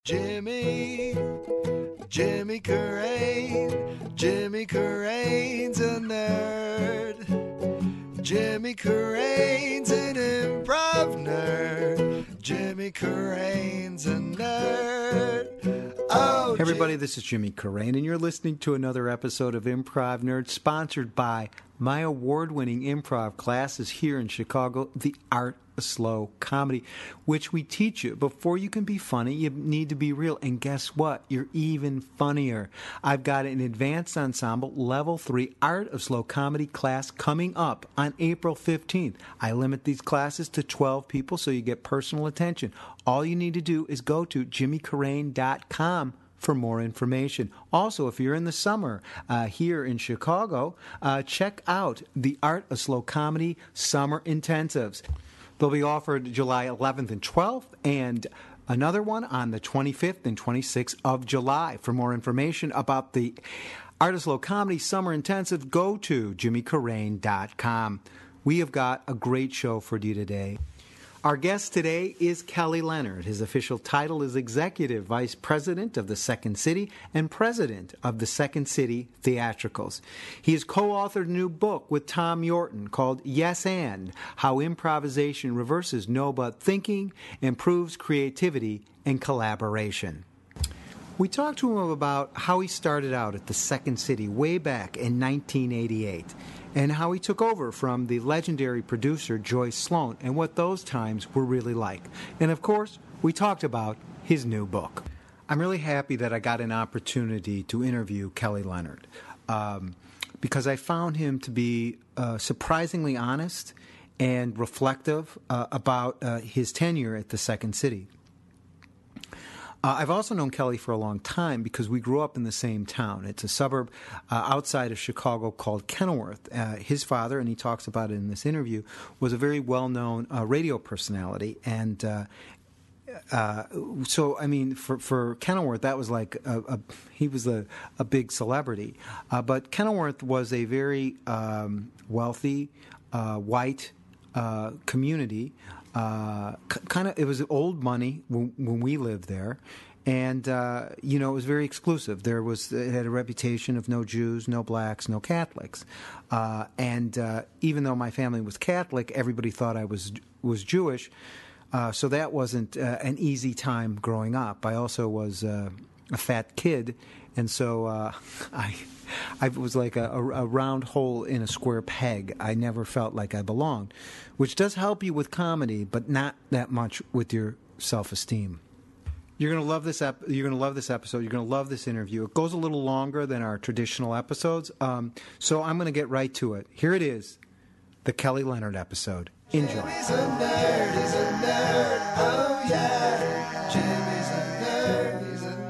Jimmy Carrane. Jimmy Carrane's a nerd. Jimmy Carrane's an improv nerd. Jimmy Carrane's a nerd. Oh, Hey everybody, this is Jimmy Carrane, and you're listening to another episode of Improv Nerd, sponsored by my award-winning improv classes here in Chicago, The Art of Slow Comedy, which we teach you. Before you can be funny, you need to be real. And guess what? You're even funnier. I've got an advanced ensemble, level 3 Art of Slow Comedy class coming up on April 15th. I limit these classes to 12 people so you get personal attention. All you need to do is go to jimmycarrane.com for more information. Also, if you're in the summer here in Chicago, check out the Art of Slow Comedy Summer Intensives. They'll be offered July 11th and 12th, and another one on the 25th and 26th of July. For more information about the Art of Slow Comedy Summer Intensive, go to jimmycarrane.com. We have got a great show for you today. Our guest today is Kelly Leonard. His official title is Executive Vice President of the Second City and President of the Second City Theatricals. He has co-authored a new book with Tom Yorton called Yes and: How Improvisation Reverses No But Thinking, Improves Creativity and Collaboration. We talked to him about how he started out at the Second City way back in 1988. And how he took over from the legendary producer Joyce Sloan and what those times were really like. And of course, we talked about his new book. I'm really happy that I got an opportunity to interview Kelly Leonard because I found him to be surprisingly honest and reflective about his tenure at the Second City. I've also known Kelly for a long time because we grew up in the same town. It's a suburb outside of Chicago called Kenilworth. His father, and he talks about it in this interview, was a very well-known radio personality. And so, I mean, for Kenilworth, that was like he was a big celebrity. But Kenilworth was a very wealthy, white community. It was old money when we lived there, and it was very exclusive. It had a reputation of no Jews, no blacks, no Catholics, and even though my family was Catholic, everybody thought I was Jewish, so that wasn't an easy time growing up. I also was a fat kid, and so I was like a round hole in a square peg. I never felt like I belonged, which does help you with comedy, but not that much with your self-esteem. You're going to love this You're going to love this episode. You're going to love this interview. It goes a little longer than our traditional episodes, so I'm going to get right to it. Here it is, the Kelly Leonard episode. Enjoy. Jimmy's a nerd, he's a nerd, oh yeah. Jimmy's a nerd, he's a nerd.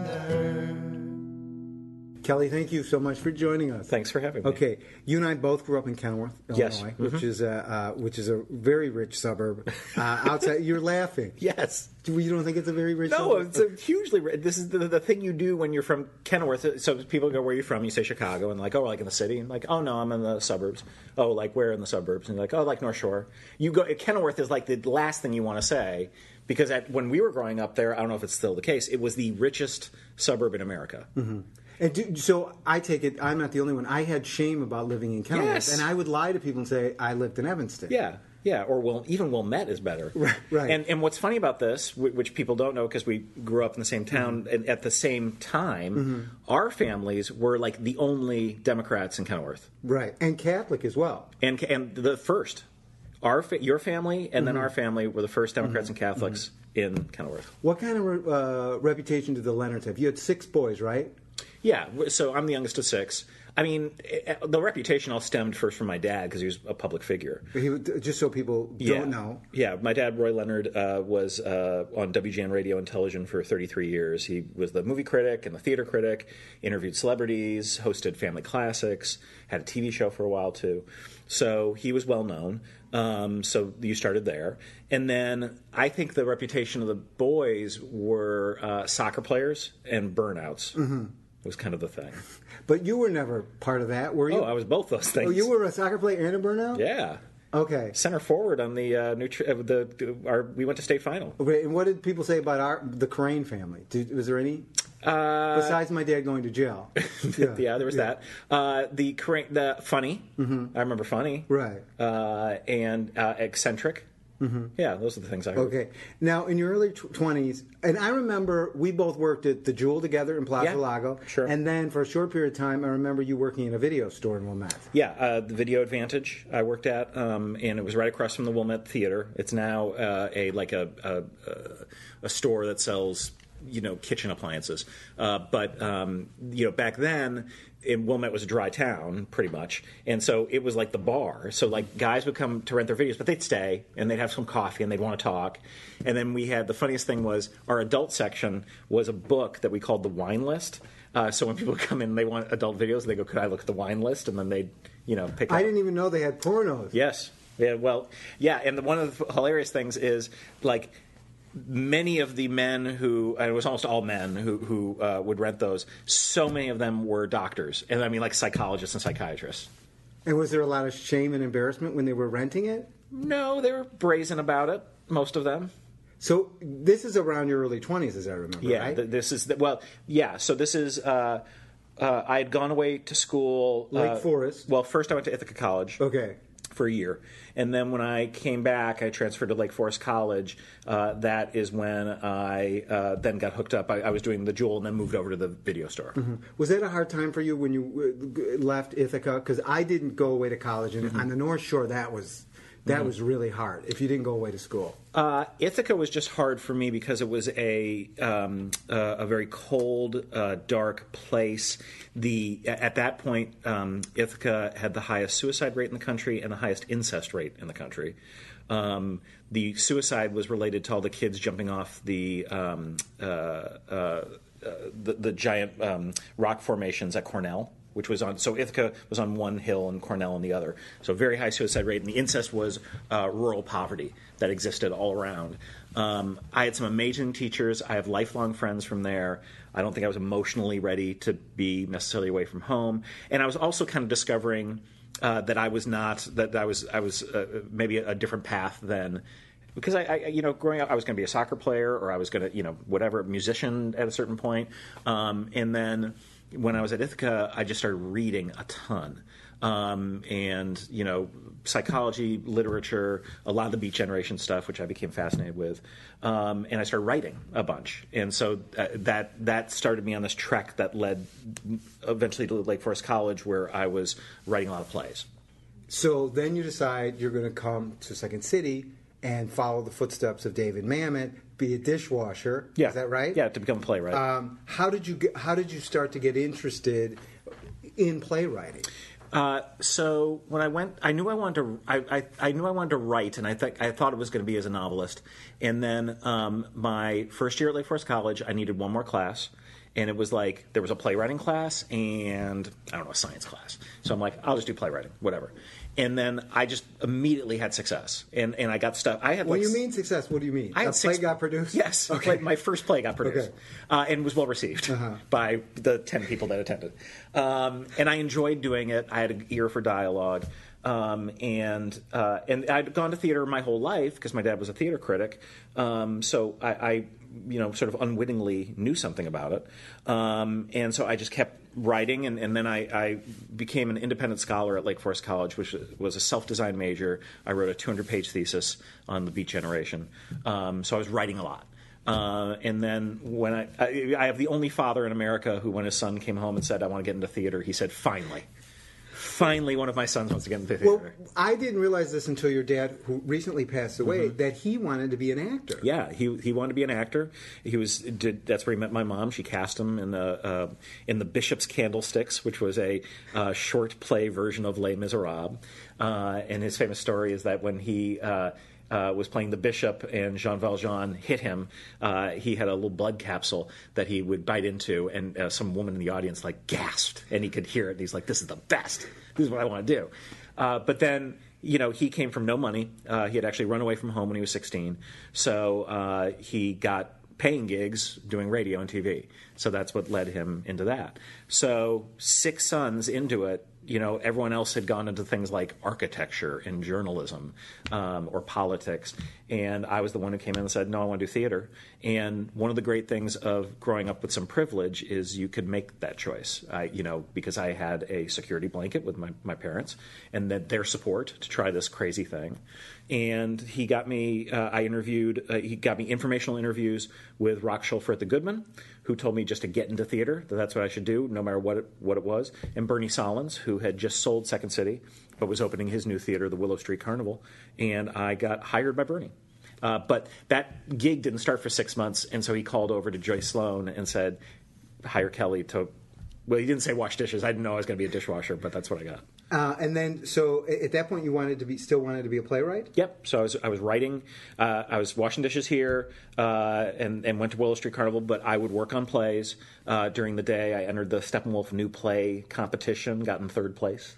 Kelly, thank you so much for joining us. Thanks for having me. Okay, you and I both grew up in Kenilworth, Illinois, Yes. which is a very rich suburb. Outside, you're laughing. Yes. You don't think it's a very rich No, suburb? it's a hugely. This is the thing you do when you're from Kenilworth. So people go, "Where are you from?" You say Chicago, and like, "Oh, like in the city." And like, "Oh no, I'm in the suburbs." "Oh, like where in the suburbs?" And you're like, "Oh, like North Shore." You go. Kenilworth is like the last thing you want to say because when we were growing up there, I don't know if it's still the case. It was the richest suburb in America. Mm-hmm. And so I take it, I'm not the only one. I had shame about living in Kenilworth, Yes. and I would lie to people and say I lived in Evanston. Yeah, or even Wilmette is better. Right. And what's funny about this, which people don't know because we grew up in the same town, and at the same time, our families were like the only Democrats in Kenilworth. Right, and Catholic as well. And the first. Your family and then our family were the first Democrats and Catholics in Kenilworth. What kind of reputation did the Leonards have? You had 6 boys, right? Yeah, so I'm the youngest of 6. I mean, the reputation all stemmed first from my dad because he was a public figure. Just so people don't know. Yeah, my dad, Roy Leonard, was on WGN radio and television for 33 years. He was the movie critic and the theater critic, interviewed celebrities, hosted family classics, had a TV show for a while too. So he was well known. So you started there. And then I think the reputation of the boys were soccer players and burnouts. Was kind of the thing. But you were never part of that, were you? Oh, I was both those things. Oh, you were a soccer player and a burnout? Yeah. Okay. Center forward on the we went to state final. Okay, and what did people say about the Crane family? Was there any? Besides my dad going to jail. Yeah, there was that. The Funny. I remember Funny. Right. And Eccentric. Yeah, those are the things I heard. Okay. Now, in your early 20s, and I remember we both worked at the Jewel together in Plaza Lago. Sure. And then for a short period of time, I remember you working in a video store in Wilmette. Yeah, the Video Advantage I worked at, and it was right across from the Wilmette Theater. It's now a store that sells kitchen appliances. But back then, Wilmette was a dry town, pretty much, and so it was like the bar. So like guys would come to rent their videos, but they'd stay and they'd have some coffee and they'd want to talk. And then we had the funniest thing was our adult section was a book that we called the Wine List. So when people come in and they want adult videos, they go, "Could I look at the wine list?" And then they'd pick up. I didn't even know they had pornos. Yes. Yeah. Well. Yeah. And one of the hilarious things is like, many of the men and it was almost all men who would rent those, so many of them were doctors. And I mean, like psychologists and psychiatrists. And was there a lot of shame and embarrassment when they were renting it? No, they were brazen about it, most of them. So this is around your early 20s, as I remember, yeah, right? This is, so this is, I had gone away to school. Lake Forest. Well, first I went to Ithaca College. Okay. For a year. And then when I came back, I transferred to Lake Forest College. That is when I then got hooked up. I was doing the Jewel and then moved over to the video store. Mm-hmm. Was that a hard time for you when you left Ithaca? Because I didn't go away to college, and on the North Shore, that was really hard if you didn't go away to school. Ithaca was just hard for me because it was a very cold, dark place. At that point, Ithaca had the highest suicide rate in the country and the highest incest rate in the country. The suicide was related to all the kids jumping off the giant rock formations at Cornell, which was so Ithaca was on one hill and Cornell on the other. So very high suicide rate, and the incest was rural poverty that existed all around. I had some amazing teachers. I have lifelong friends from there. I don't think I was emotionally ready to be necessarily away from home, and I was also kind of discovering that I was maybe a different path than. Because I growing up, I was going to be a soccer player, or I was going to, whatever, musician at a certain point. And then when I was at Ithaca, I just started reading a ton. And psychology, literature, a lot of the Beat Generation stuff, which I became fascinated with. And I started writing a bunch. And so that started me on this trek that led eventually to Lake Forest College, where I was writing a lot of plays. So then you decide you're going to come to Second City and follow the footsteps of David Mamet, be a dishwasher. Yeah. Is that right? Yeah, to become a playwright. How did you start to get interested in playwriting? So when I went, I knew I wanted to. I knew I wanted to write, and I thought it was going to be as a novelist. And then my first year at Lake Forest College, I needed one more class. And it was like there was a playwriting class and, I don't know, a science class. So I'm like, I'll just do playwriting, whatever. And then I just immediately had success. And I got stuff. I had When you mean success, what do you mean? A play got produced? Yes. Okay. My first play got produced. Okay. And was well received by the 10 people that attended. And I enjoyed doing it. I had an ear for dialogue. And I'd gone to theater my whole life because my dad was a theater critic. So I sort of unwittingly knew something about it. And so I just kept writing, and then I became an independent scholar at Lake Forest College, which was a self-design major. I wrote a 200-page thesis on the Beat Generation. So I was writing a lot. And then when I have the only father in America who, when his son came home and said, "I want to get into theater," he said, Finally, one of my sons wants to get into theater. Well, I didn't realize this until your dad, who recently passed away, that he wanted to be an actor. Yeah, he wanted to be an actor. That's where he met my mom. She cast him in the Bishop's Candlesticks, which was a short play version of Les Miserables. And his famous story is that when he was playing the bishop and Jean Valjean hit him, he had a little blood capsule that he would bite into, and some woman in the audience gasped, and he could hear it, and he's like, "This is the best. This is what I want to do." But then, he came from no money. He had actually run away from home when he was 16, so he got paying gigs doing radio and TV. So that's what led him into that. So 6 sons into it, everyone else had gone into things like architecture and journalism or politics. And I was the one who came in and said, no, I want to do theater. And one of the great things of growing up with some privilege is you could make that choice, because I had a security blanket with my parents and then their support to try this crazy thing. And he got me, he got me informational interviews with Rock Schulfer at the Goodman, who told me just to get into theater, that's what I should do, no matter what it was. And Bernie Solins, who had just sold Second City, but was opening his new theater, the Willow Street Carnival. And I got hired by Bernie. But that gig didn't start for 6 months, and so he called over to Joyce Sloan and said, hire Kelly to... Well, he didn't say wash dishes. I didn't know I was going to be a dishwasher, but that's what I got. And then, so at that point, you still wanted to be a playwright? Yep. So I was writing. I was washing dishes here, and went to Willow Street Carnival. But I would work on plays during the day. I entered the Steppenwolf New Play competition, got in third place.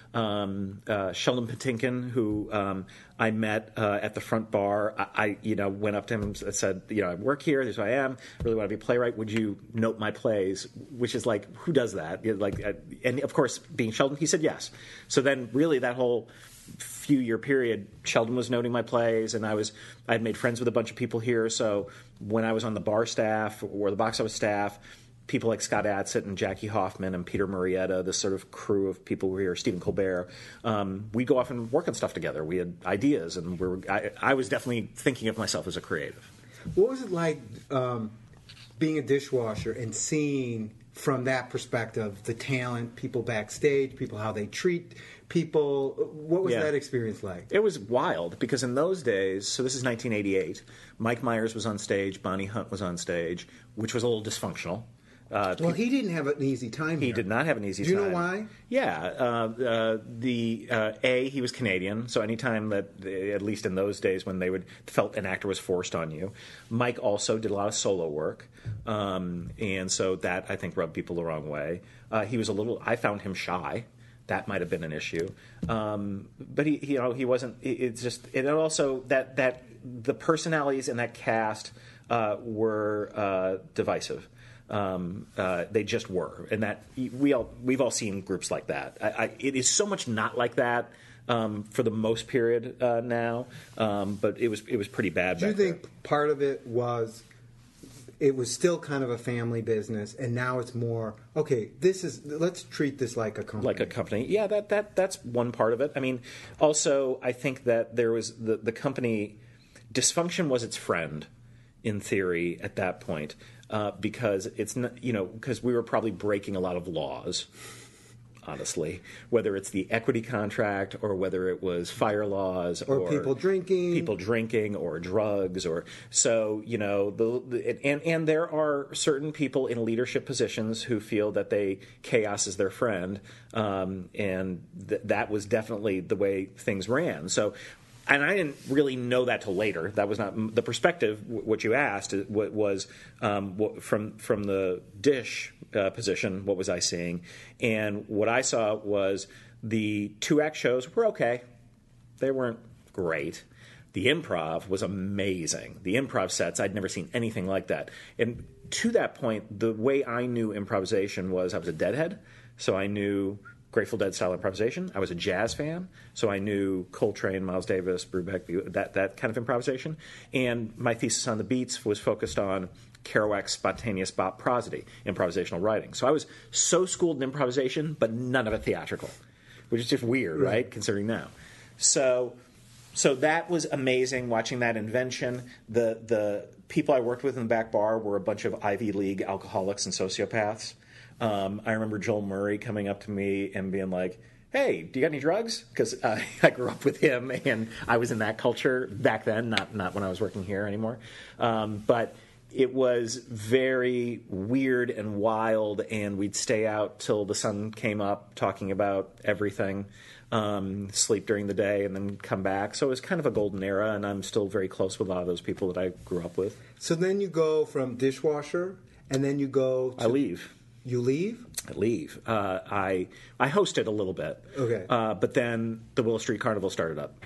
Sheldon Patinkin, who I met at the front bar. I went up to him and said, I work here. This is who I am. I really want to be a playwright. Would you note my plays? Which is like, who does that? And of course, being Sheldon, he said yes. So then, really, that whole few-year period, Sheldon was noting my plays, and I had made friends with a bunch of people here. So when I was on the bar staff or the box office staff, people like Scott Adsit and Jackie Hoffman and Peter Murrieta, this sort of crew of people who were here, Stephen Colbert, we go off and work on stuff together. We had ideas, and I was definitely thinking of myself as a creative. What was it like being a dishwasher and seeing from that perspective the talent, people backstage, people how they treat people? What was that experience like? It was wild because in those days, so this is 1988, Mike Myers was on stage, Bonnie Hunt was on stage, which was a little dysfunctional. Well, he didn't have an easy time here. He did not have an easy time. Do you know why? Yeah. He was Canadian, so anytime that, at least in those days when they felt an actor was forced on you. Mike also did a lot of solo work, and so that, I think, rubbed people the wrong way. He was I found him shy. That might have been an issue. But he wasn't, it's just, and also that the personalities in that cast were divisive. They just were, and that we've all seen groups like that. It is so much not like that for the most period now, but it was pretty bad. Do you think part of it was still kind of a family business, and now it's more let's treat this like a company. Like a company, yeah. That's one part of it. I mean, also I think that there was the company dysfunction was its friend in theory at that point. Because it's not, because we were probably breaking a lot of laws, honestly, whether it's the equity contract or whether it was fire laws or people drinking or drugs or so, and there are certain people in leadership positions who feel that chaos is their friend, and that was definitely the way things ran. So. And I didn't really know that till later. That was not the perspective. What you asked was from the dish position. What was I seeing? And what I saw was the 2-act shows were okay. They weren't great. The improv was amazing. The improv sets, I'd never seen anything like that. And to that point, the way I knew improvisation was I was a deadhead, so I knew Grateful Dead style improvisation. I was a jazz fan, so I knew Coltrane, Miles Davis, Brubeck, that kind of improvisation. And my thesis on the Beats was focused on Kerouac's spontaneous prosody, improvisational writing. So I was so schooled in improvisation, but none of it theatrical, which is just weird, right, considering now. So that was amazing, watching that invention. The people I worked with in the back bar were a bunch of Ivy League alcoholics and sociopaths. I remember Joel Murray coming up to me and being like, hey, do you got any drugs? Because I grew up with him, and I was in that culture back then, not when I was working here anymore. But it was very weird and wild, and we'd stay out till the sun came up talking about everything, sleep during the day, and then come back. So it was kind of a golden era, and I'm still very close with a lot of those people that I grew up with. So then you go from dishwasher, and then you go to... I leave. You leave? I leave. I hosted a little bit. Okay. But then the Willow Street Carnival started up.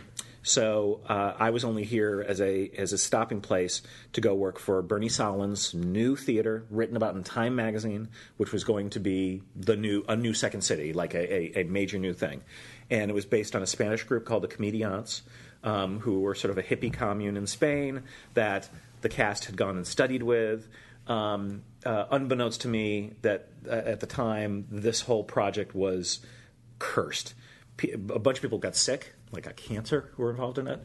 So I was only here as a stopping place to go work for Bernie Sahlins' new theater, written about in Time magazine, which was going to be a new Second City, like a major new thing. And it was based on a Spanish group called the Comediants, who were sort of a hippie commune in Spain that the cast had gone and studied with. Unbeknownst to me, that at the time, this whole project was cursed. A bunch of people got sick, like got cancer, who were involved in it.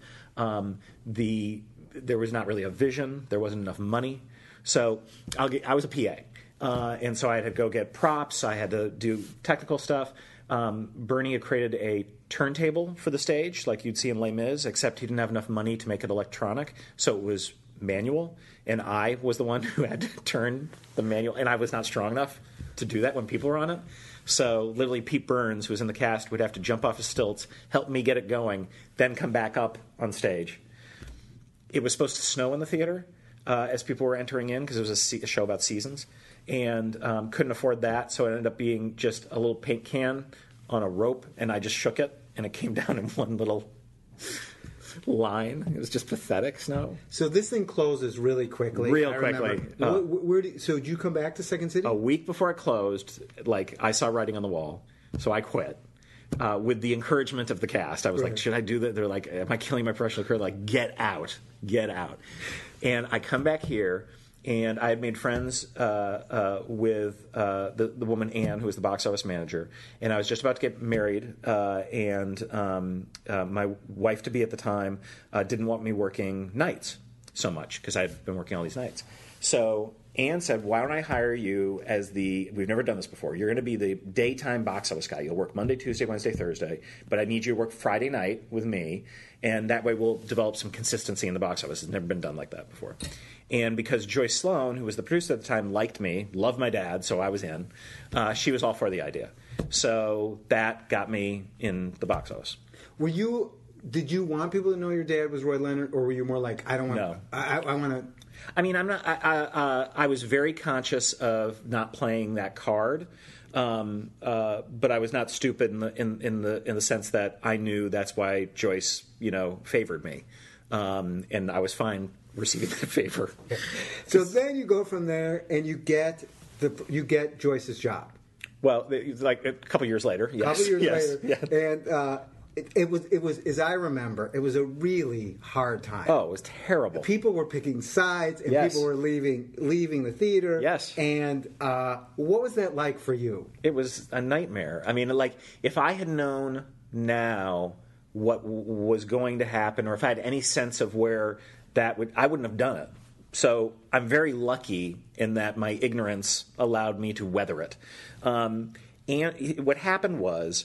There was not really a vision. There wasn't enough money. So I was a PA. And so I had to go get props. I had to do technical stuff. Bernie had created a turntable for the stage, like you'd see in Les Mis, except he didn't have enough money to make it electronic. So it was manual. And I was the one who had to turn the manual. And I was not strong enough to do that when people were on it. So literally Pete Burns, who was in the cast, would have to jump off his stilts, help me get it going, then come back up on stage. It was supposed to snow in the theater as people were entering in because it was a show about seasons. And couldn't afford that, so it ended up being just a little paint can on a rope, and I just shook it, and it came down in one little line. It was just pathetic snow. So this thing closes really quickly. Real quickly. So did you come back to Second City? A week before it closed, like I saw writing on the wall, so I quit. With the encouragement of the cast. I was like, should I do that? They're like, am I killing my professional career? Like, get out. And I come back here, and I had made friends with the woman Anne, who was the box office manager, and I was just about to get married, and my wife-to-be at the time didn't want me working nights so much because I'd been working all these nights. So Anne said, why don't I hire you as we've never done this before, you're going to be the daytime box office guy. You'll work Monday, Tuesday, Wednesday, Thursday, but I need you to work Friday night with me, and that way we'll develop some consistency in the box office. It's never been done like that before. And because Joyce Sloan, who was the producer at the time, liked me, loved my dad, so I was in, she was all for the idea. So that got me in the box office. Did you want people to know your dad was Roy Leonard, or were you more like, I don't want No. I want to... I mean, I'm not. I was very conscious of not playing that card, but I was not stupid in the sense that I knew that's why Joyce, favored me, and I was fine receiving that favor. So then you go from there, and you get Joyce's job. Well, like a couple years later. Yes. A couple years later, yeah. And it was as I remember, it was a really hard time. Oh, it was terrible. People were picking sides, and Yes. people were leaving the theater. Yes. And what was that like for you? It was a nightmare. I mean, like, if I had known now what was going to happen, or if I had any sense of where I wouldn't have done it. So I'm very lucky in that my ignorance allowed me to weather it. And what happened was...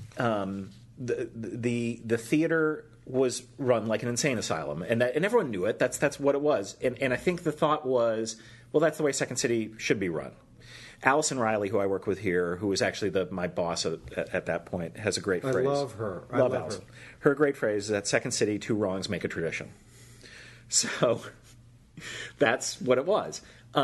The theater was run like an insane asylum, and everyone knew it. That's what it was. And I think the thought was, well, that's the way Second City should be run. Allison Riley, who I work with here, who was actually my boss at that point, has a great phrase. I love her. Love Allison. Her great phrase is that Second City, two wrongs make a tradition. So that's what it was.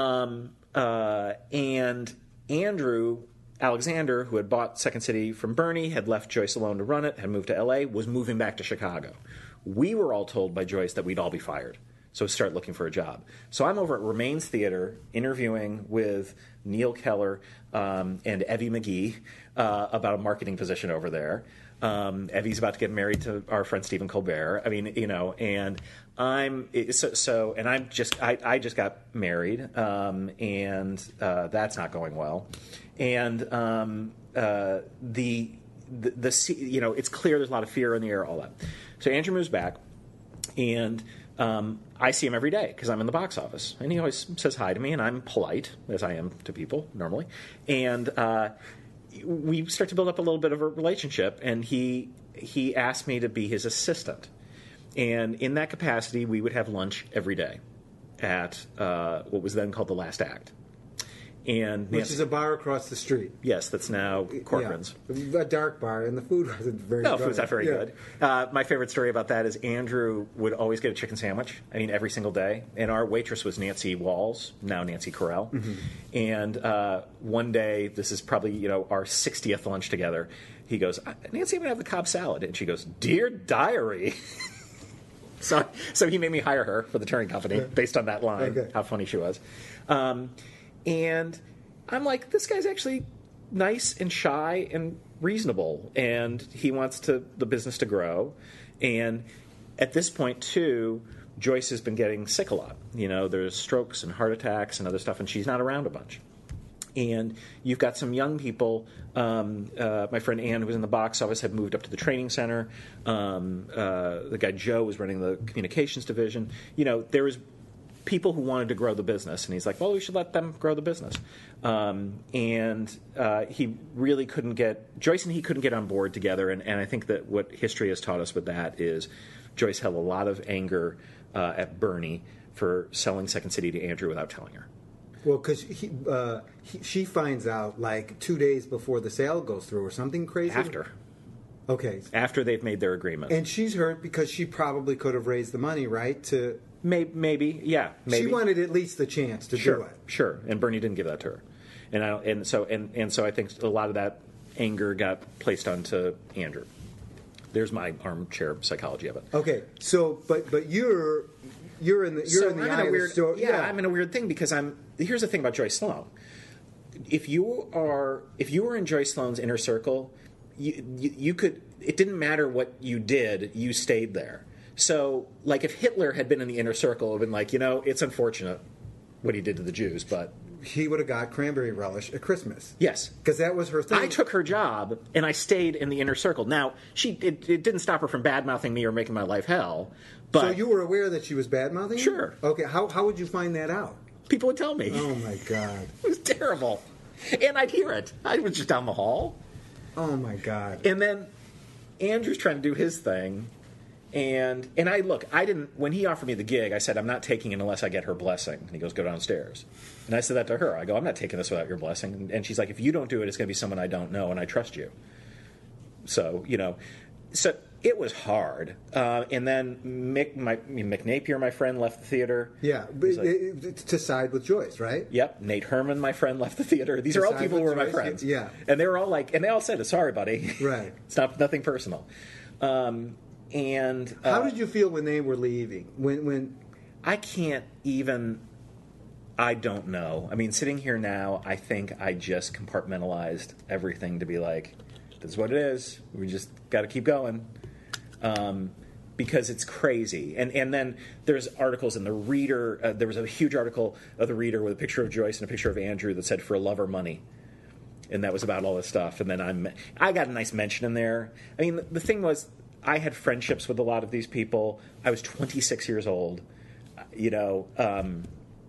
And Andrew Alexander, who had bought Second City from Bernie, had left Joyce alone to run it, had moved to L.A., was moving back to Chicago. We were all told by Joyce that we'd all be fired, so start looking for a job. So I'm over at Remains Theater interviewing with Neil Keller and Evie McGee about a marketing position over there. Evie's about to get married to our friend Stephen Colbert. I mean, and I just got married, and that's not going well. And it's clear there's a lot of fear in the air, all that. So Andrew moves back, and I see him every day because I'm in the box office, and he always says hi to me, and I'm polite as I am to people normally, and we start to build up a little bit of a relationship, and he asked me to be his assistant, and in that capacity, we would have lunch every day at what was then called the Last Act. Which is a bar across the street. Yes, that's now Corcoran's. Yeah. A dark bar, and the food wasn't very good. No, food's not very good. My favorite story about that is Andrew would always get a chicken sandwich, every single day. And our waitress was Nancy Walls, now Nancy Carell. Mm-hmm. And one day, this is probably, our 60th lunch together, he goes, Nancy, I'm going to have the Cobb salad. And she goes, Dear Diary. So he made me hire her for the touring company based on that line, Okay. how funny she was. And I'm like, this guy's actually nice and shy and reasonable, and he wants the business to grow. And at this point, too, Joyce has been getting sick a lot. There's strokes and heart attacks and other stuff, and she's not around a bunch. And you've got some young people. My friend Ann, who was in the box office, had moved up to the training center. The guy Joe was running the communications division. There was people who wanted to grow the business, and he's like, well, we should let them grow the business. He really couldn't get, Joyce and he couldn't get on board together, and I think that what history has taught us with that is Joyce held a lot of anger at Bernie for selling Second City to Andrew without telling her. Well, because she finds out like 2 days before the sale goes through or something crazy? After. Okay. After they've made their agreement. And she's hurt because she probably could have raised the money, right? Maybe, yeah. Maybe. She wanted at least the chance to do it. Sure. And Bernie didn't give that to her. And so I think a lot of that anger got placed onto Andrew. There's my armchair psychology of it. Okay. So, but you're in the eye of the storm. Yeah, I'm in a weird thing because here's the thing about Joyce Sloan. If you were in Joyce Sloan's inner circle, you could. It didn't matter what you did, you stayed there. So, like, if Hitler had been in the inner circle, it would have been like, it's unfortunate what he did to the Jews, but he would have got cranberry relish at Christmas. Yes, because that was her thing. I took her job and I stayed in the inner circle. Now, it didn't stop her from bad mouthing me or making my life hell. But so you were aware that she was bad mouthing? Sure. Okay. How would you find that out? People would tell me. Oh my God. It was terrible, and I'd hear it. I was just down the hall. Oh my God. And then Andrew's trying to do his thing. And I didn't, when he offered me the gig, I said, I'm not taking it unless I get her blessing. And he goes, go downstairs. And I said that to her. I go, I'm not taking this without your blessing. And she's like, if you don't do it, it's going to be someone I don't know, and I trust you. So, so it was hard. And then Mick Napier, my friend, left the theater. Yeah, to side with Joyce, right? Yep. Nate Herman, my friend, left the theater. These are all people who were my friends. Yeah. And they were all like, and they all said, sorry, buddy. Right. It's nothing personal. And how did you feel when they were leaving? When I can't even. I don't know. I mean, sitting here now, I think I just compartmentalized everything to be like, this is what it is. We just got to keep going, because it's crazy. And then there's articles in the Reader. There was a huge article of the Reader with a picture of Joyce and a picture of Andrew that said "For love or money." And that was about all this stuff. And then I got a nice mention in there. I mean, the thing was, I had friendships with a lot of these people. I was 26 years old, And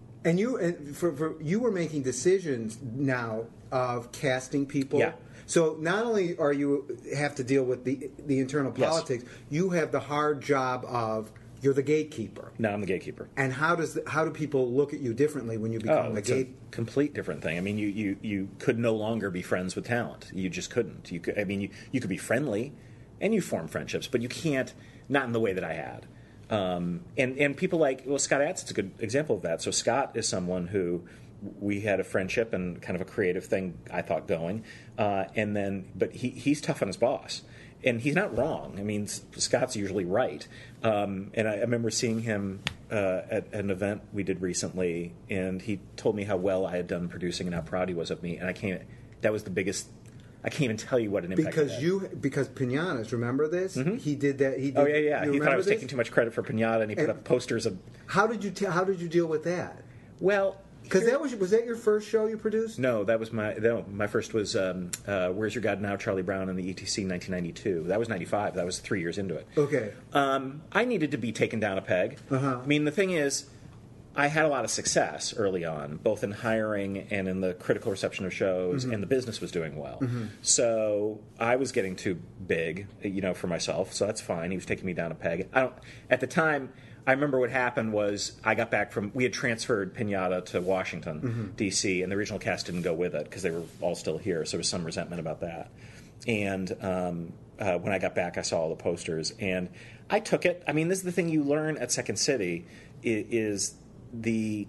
you were making decisions now of casting people. Yeah. So not only are you have to deal with the internal politics, you have the hard job of you're the gatekeeper. No, I'm the gatekeeper. And how do people look at you differently when you become the gate? A complete different thing. I mean, you could no longer be friends with talent. You just couldn't. You could be friendly, and you form friendships, but you can't. Not in the way that I had. And people like Scott Adsett's a good example of that. So Scott is someone who we had a friendship and kind of a creative thing I thought going, but he's tough on his boss. And he's not wrong. I mean, Scott's usually right. And I remember seeing him at an event we did recently, and he told me how well I had done producing and how proud he was of me. And that was the biggest. I can't even tell you what an impact because Pinatas, remember this? Mm-hmm. He did that. He thought I was taking too much credit for Pinata, and he put up posters of. How did you deal with that? Well. Because was that your first show you produced? No, that was my first was Where's Your God Now, Charlie Brown and the ETC in 1992. That was 95. That was 3 years into it. Okay. I needed to be taken down a peg. Uh-huh. I mean, the thing is, I had a lot of success early on, both in hiring and in the critical reception of shows, and the business was doing well. Mm-hmm. So I was getting too big, for myself. So that's fine. He was taking me down a peg. At the time. I remember what happened was I got back we had transferred Pinata to Washington, D.C., and the original cast didn't go with it because they were all still here, so there was some resentment about that. And when I got back, I saw all the posters, and I took it. I mean, this is the thing you learn at Second City is it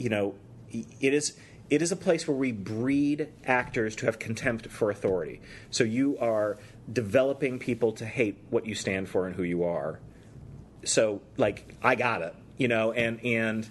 is a place where we breed actors to have contempt for authority. So you are developing people to hate what you stand for and who you are. so like I got it, and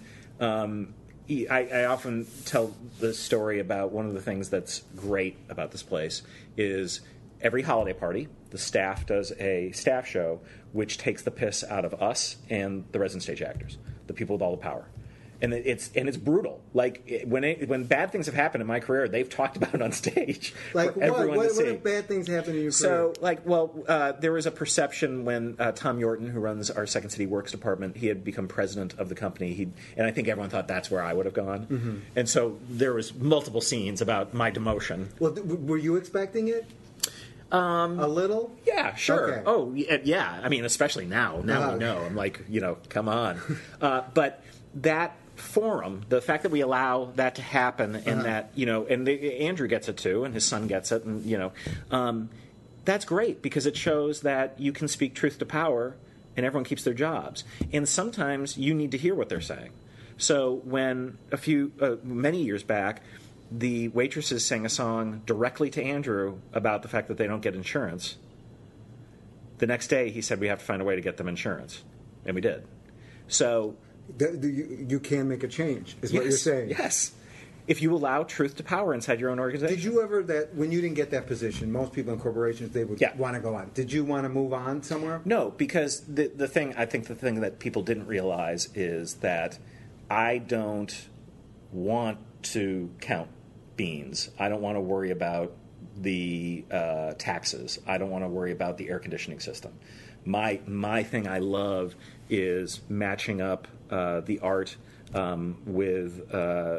I often tell the story about one of the things that's great about this place is every holiday party, the staff does a staff show which takes the piss out of us and the resident stage actors, the people with all the power. And it's brutal. Like when bad things have happened in my career, they've talked about it on stage Like for what? everyone to see. What if bad things happen in your career? So, there was a perception when Tom Yorton, who runs our Second City Works department, he had become president of the company. And I think everyone thought that's where I would have gone. Mm-hmm. And so there was multiple scenes about my demotion. Well, were you expecting it? A little? Yeah, sure. Okay. Oh, yeah. I mean, especially now. Now we know. I'm like, come on. But that forum, the fact that we allow that to happen, and that and Andrew gets it too, and his son gets it, and that's great because it shows that you can speak truth to power, and everyone keeps their jobs. And sometimes you need to hear what they're saying. So when many years back, the waitresses sang a song directly to Andrew about the fact that they don't get insurance, the next day he said we have to find a way to get them insurance, and we did. So. You can make a change, is what you're saying. Yes. If you allow truth to power inside your own organization. Did you ever, when you didn't get that position, most people in corporations, they would want to go on. Did you want to move on somewhere? No, because the thing that people didn't realize is that I don't want to count beans. I don't want to worry about the taxes. I don't want to worry about the air conditioning system. My thing I love is matching up the art with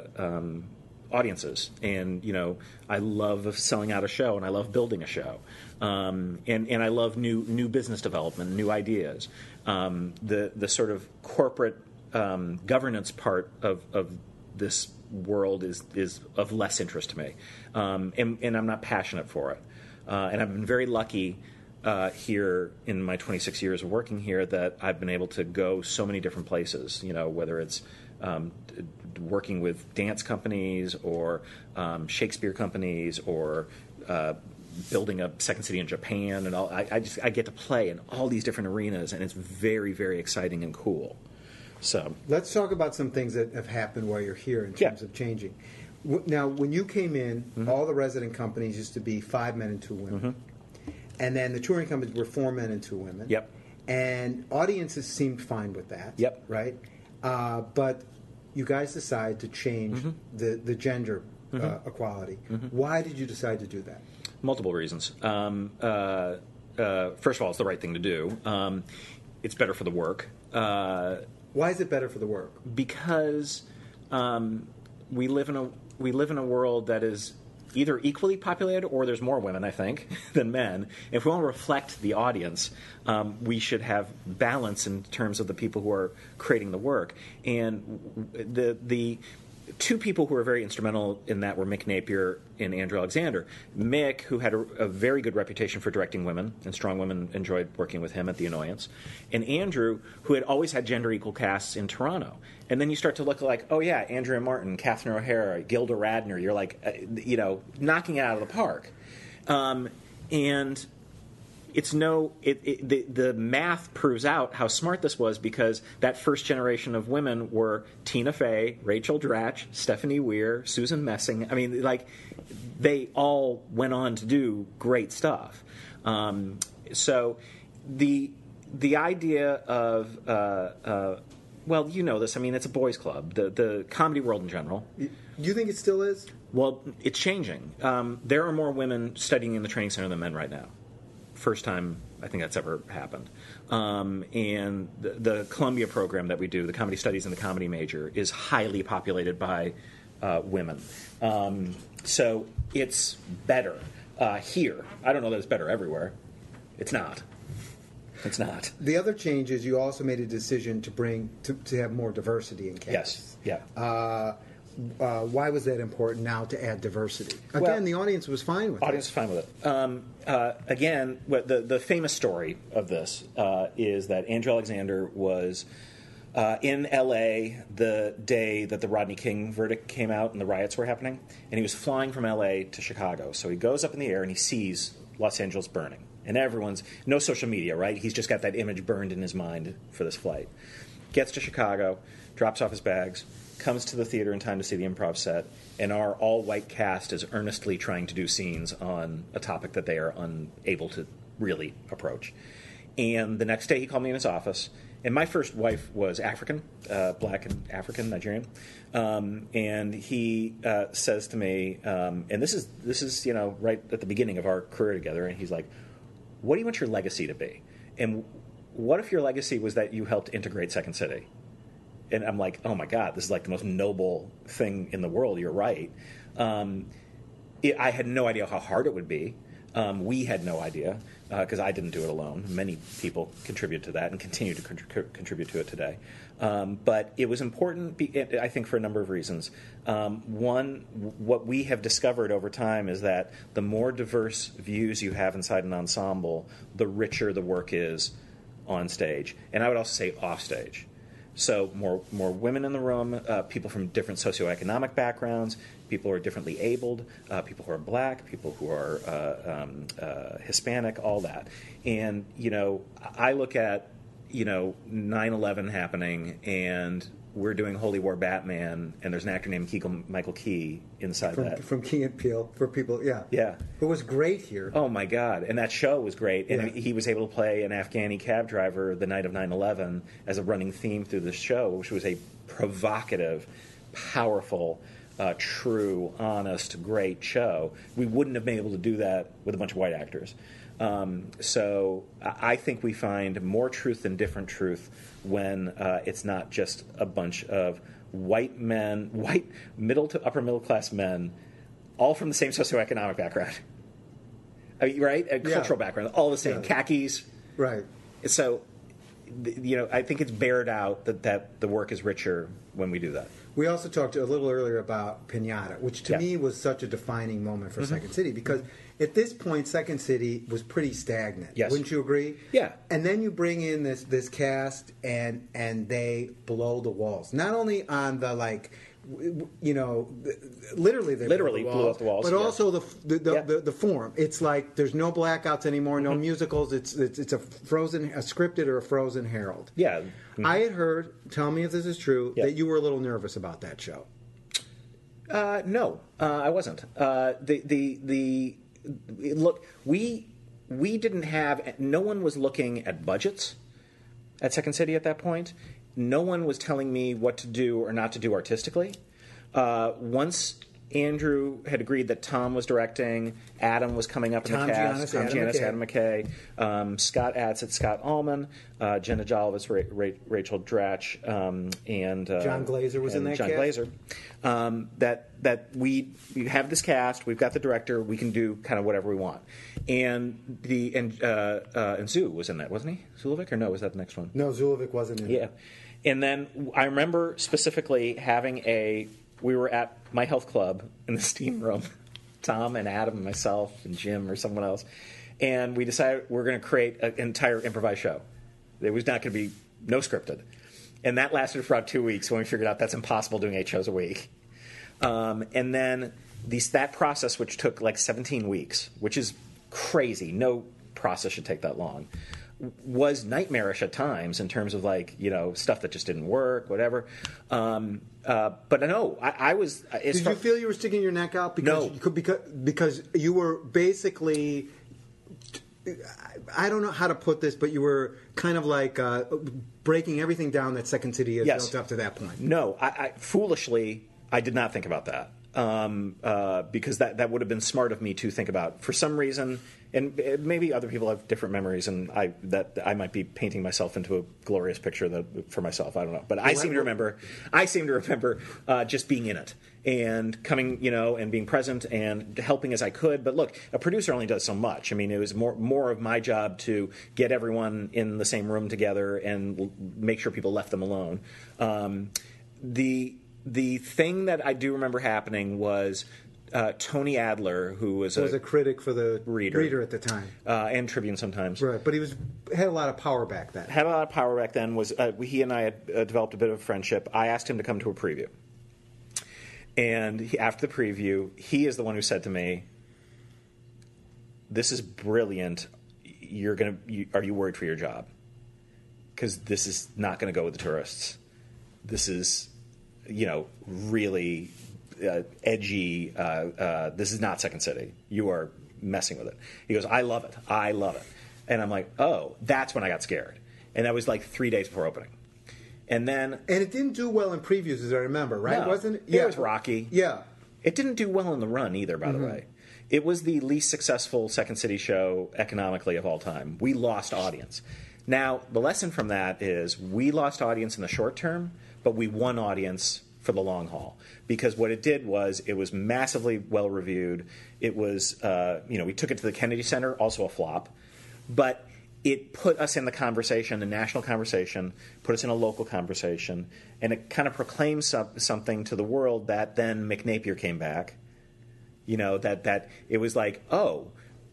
audiences, and I love selling out a show, and I love building a show, and I love new business development, new ideas. The sort of corporate governance part of this world is of less interest to me, and I'm not passionate for it, and I've been very lucky. Here in my 26 years of working here, that I've been able to go so many different places. Whether it's working with dance companies or Shakespeare companies or building a second city in Japan, and all. I get to play in all these different arenas, and it's very, very exciting and cool. So let's talk about some things that have happened while you're here in terms of changing. Now, when you came in, all the resident companies used to be 5 men and 2 women. Mm-hmm. And then the touring companies were 4 men and 2 women. Yep. And audiences seemed fine with that. Yep. Right? But you guys decided to change the gender equality. Mm-hmm. Why did you decide to do that? Multiple reasons. First of all, it's the right thing to do. It's better for the work. Why is it better for the work? Because we live in a world that is either equally populated or there's more women, I think, than men. If we want to reflect the audience, we should have balance in terms of the people who are creating the work. And the 2 people who were very instrumental in that were Mick Napier and Andrew Alexander. Mick, who had a very good reputation for directing women, and strong women enjoyed working with him at The Annoyance. And Andrew, who had always had gender-equal casts in Toronto. And then you start to look like, oh yeah, Andrea Martin, Catherine O'Hara, Gilda Radner. You're like, knocking it out of the park. And it's the math proves out how smart this was, because that first generation of women were Tina Fey, Rachel Dratch, Stephanie Weir, Susan Messing. I mean, they all went on to do great stuff. So the idea of well, you know this. I mean, it's a boys' club. The comedy world in general. You think it still is? Well, it's changing. There are more women studying in the training center than men right now. First time I think that's ever happened. And the Columbia program that we do, the Comedy Studies and the Comedy Major, is highly populated by women. So it's better here. I don't know that it's better everywhere. It's not. It's not. The other change is you also made a decision to have more diversity in cast. Yes. Yeah. Why was that important now to add diversity? Again, the audience was fine with it. Audience was fine with it. Again, the famous story of this is that Andrew Alexander was in L.A. the day that the Rodney King verdict came out and the riots were happening, and he was flying from L.A. to Chicago. So he goes up in the air and he sees Los Angeles burning. And everyone's, no social media, right? He's just got that image burned in his mind for this flight. Gets to Chicago, drops off his bags, comes to the theater in time to see the improv set, and our all-white cast is earnestly trying to do scenes on a topic that they are unable to really approach. And the next day he called me in his office, and my first wife was African, black and African, Nigerian, and he says to me, and this is right at the beginning of our career together, and he's like, what do you want your legacy to be? And what if your legacy was that you helped integrate Second City? And I'm like, oh my God, this is like the most noble thing in the world. You're right. I had no idea how hard it would be. We had no idea because I didn't do it alone. Many people contribute to that and continue to contribute to it today. But it was important, I think, for a number of reasons. One, what we have discovered over time is that the more diverse views you have inside an ensemble, the richer the work is on stage. And I would also say off stage. So more women in the room, people from different socioeconomic backgrounds, people who are differently abled, people who are black, people who are Hispanic, all that. And, I look at, 9/11 happening, and we're doing Holy War Batman, and there's an actor named Keegan-Michael Key inside that. From Key and Peele, for people, yeah. Yeah. Who was great here. Oh, my God. And that show was great. And Yeah. he was able to play an Afghani cab driver the night of 9/11 as a running theme through the show, which was a provocative, powerful, true, honest, great show. We wouldn't have been able to do that with a bunch of white actors. So I think we find more truth than different truth when it's not just a bunch of white men, white middle to upper middle class men, all from the same socioeconomic background. I mean, right? A cultural background, all the same, khakis. Right. So, I think it's bared out that the work is richer when we do that. We also talked a little earlier about Pinata, which to me was such a defining moment for Second City, because at this point, Second City was pretty stagnant. Yes. Wouldn't you agree? Yeah. And then you bring in this cast, and they blow the walls. Not only on the literally they blew up the walls, but yeah. also the form. It's like there's no blackouts anymore, no musicals. It's a scripted or a frozen Herald. Yeah. I had heard. Tell me if this is true. That you were a little nervous about that show. No, I wasn't. Look, we didn't have. No one was looking at budgets at Second City at that point. No one was telling me what to do or not to do artistically. Once Andrew had agreed that Tom was directing, Adam was coming up in the cast, Tom Giannis, Adam McKay, Scott Adsit, Scott Allman, Jenna Jalvis, Rachel Dratch, and John Glazer was in that John cast? Glazer. That we have this cast, we've got the director, we can do kind of whatever we want. And Zoo was in that, wasn't he? Zulovic, or no? Was that the next one? No, Zulovic wasn't in it. Yeah. And then I remember specifically having we were at my health club in the steam room, Tom and Adam and myself and Jim or someone else, and we decided we're going to create an entire improvised show. There was not going to be no scripted. And that lasted for about 2 weeks when we figured out that's impossible doing 8 shows a week. And then that process, which took like 17 weeks, which is crazy. No process should take that long. Was nightmarish at times in terms of stuff that just didn't work, whatever. But no, I was. Did you feel you were sticking your neck out? No. Because you were basically. I don't know how to put this, but you were kind of like breaking everything down that Second City had built up to that point. No, I foolishly, I did not think about that. Because that would have been smart of me to think about. For some reason, and maybe other people have different memories, and I might be painting myself into a glorious picture for myself. I don't know, but I seem to remember just being in it and coming, and being present and helping as I could. But look, a producer only does so much. I mean, it was more of my job to get everyone in the same room together and make sure people left them alone. The thing that I do remember happening was Tony Adler, who was a critic for the Reader at the time, and Tribune sometimes. Right, but had a lot of power back then. Had a lot of power back then. Was he and I had developed a bit of a friendship. I asked him to come to a preview, and after the preview, he is the one who said to me, "This is brilliant. are you worried for your job? Because this is not going to go with the tourists. This is, really edgy. This is not Second City. You are messing with it. He goes, I love it. I love it. And I'm like, oh, that's when I got scared. And that was like 3 days before opening. And it didn't do well in previews, as I remember, right? No, Wasn't it? Yeah. It was rocky. Yeah. It didn't do well in the run either, by the way. It was the least successful Second City show economically of all time. We lost audience. Now, the lesson from that is we lost audience in the short term, but we won audience for the long haul. Because what it did was it was massively well-reviewed. It was, we took it to the Kennedy Center, also a flop. But it put us in the conversation, the national conversation, put us in a local conversation, and it kind of proclaimed something to the world that then McNapier came back. That it was like, oh,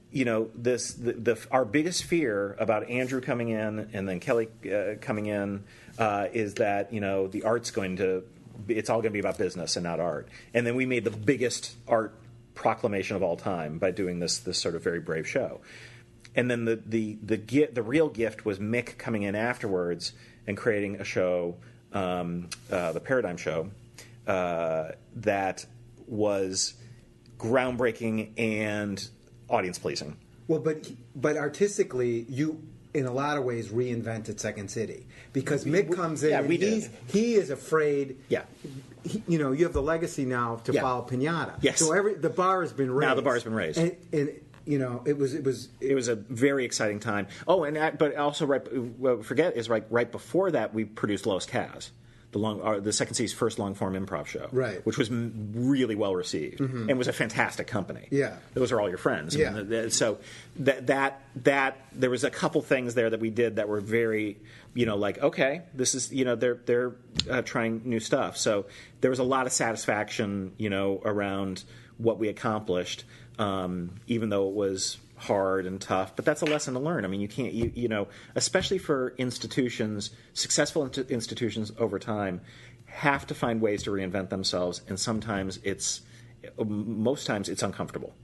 our biggest fear about Andrew coming in and then Kelly coming in is that the art's it's all going to be about business and not art. And then we made the biggest art proclamation of all time by doing this sort of very brave show. And then the real gift was Mick coming in afterwards and creating a show, the Paradigm Show, that was groundbreaking and audience pleasing. Well, but artistically, you in a lot of ways reinvented Second City because Mick comes in. Yeah, and we did. He is afraid. Yeah. You have the legacy now to follow Pinata. Yes. So the bar has been raised. Now the bar has been raised. And it was a very exciting time. Oh, but also right before that we produced Lois Kaz, the Second City's first long form improv show, right? Which was really well received and was a fantastic company. Yeah, those are all your friends. Yeah. So that there was a couple things there that we did that were very okay, this is they're trying new stuff. So there was a lot of satisfaction around what we accomplished. Even though it was hard and tough, but that's a lesson to learn. I mean, you can't, especially for institutions, successful institutions over time, have to find ways to reinvent themselves, and most times it's uncomfortable.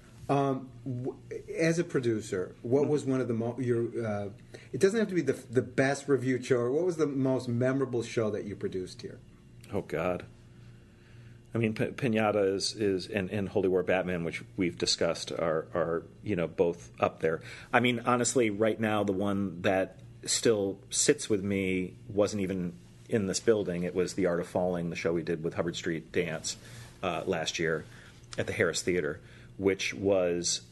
As a producer, what was one of the it doesn't have to be the best reviewed show. What was the most memorable show that you produced here? Oh God. I mean, Pinata is and Holy War Batman, which we've discussed, are both up there. I mean, honestly, right now the one that still sits with me wasn't even in this building. It was The Art of Falling, the show we did with Hubbard Street Dance last year at the Harris Theater, which was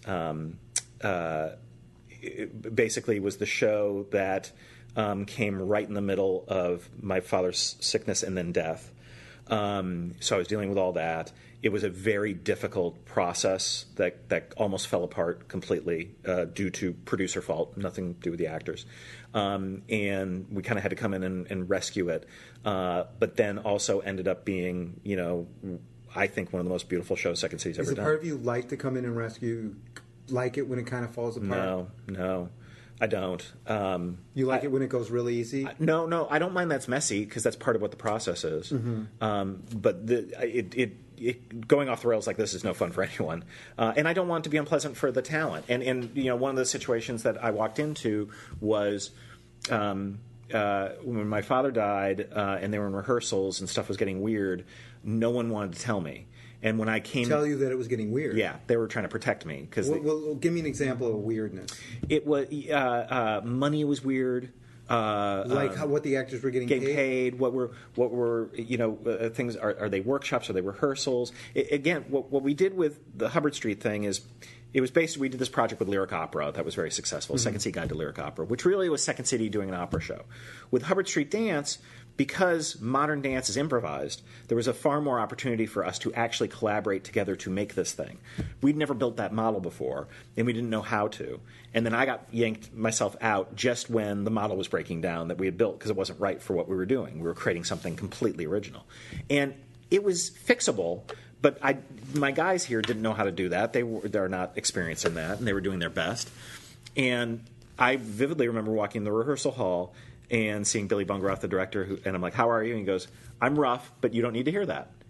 basically was the show that came right in the middle of my father's sickness and then death. So I was dealing with all that. It was a very difficult process that almost fell apart completely due to producer fault, nothing to do with the actors. And we kind of had to come in and rescue it. But then also ended up being, I think one of the most beautiful shows Second City's ever done. Is it part of you like to come in and rescue, like it when it kind of falls apart? No. I don't. You like it when it goes really easy? No. I don't mind that's messy because that's part of what the process is. Mm-hmm. But going off the rails like this is no fun for anyone. And I don't want it to be unpleasant for the talent. And one of the situations that I walked into was when my father died and they were in rehearsals and stuff was getting weird, no one wanted to tell me. And when I came... Tell you that it was getting weird? Yeah, they were trying to protect me. Well, give me an example of weirdness. It was... money was weird. What the actors were getting paid? What were things... Are they workshops? Are they rehearsals? Again, what we did with the Hubbard Street thing is... It was basically, we did this project with Lyric Opera that was very successful, Second City Guide to Lyric Opera, which really was Second City doing an opera show. With Hubbard Street Dance, because modern dance is improvised, there was a far more opportunity for us to actually collaborate together to make this thing. We'd never built that model before, and we didn't know how to. And then I got yanked myself out just when the model was breaking down that we had built because it wasn't right for what we were doing. We were creating something completely original. And it was fixable, but my guys here didn't know how to do that. They're not experienced in that, and they were doing their best. And I vividly remember walking in the rehearsal hall and seeing Billy Bungeroth, the director, and I'm like, "How are you?" And he goes, "I'm rough, but you don't need to hear that."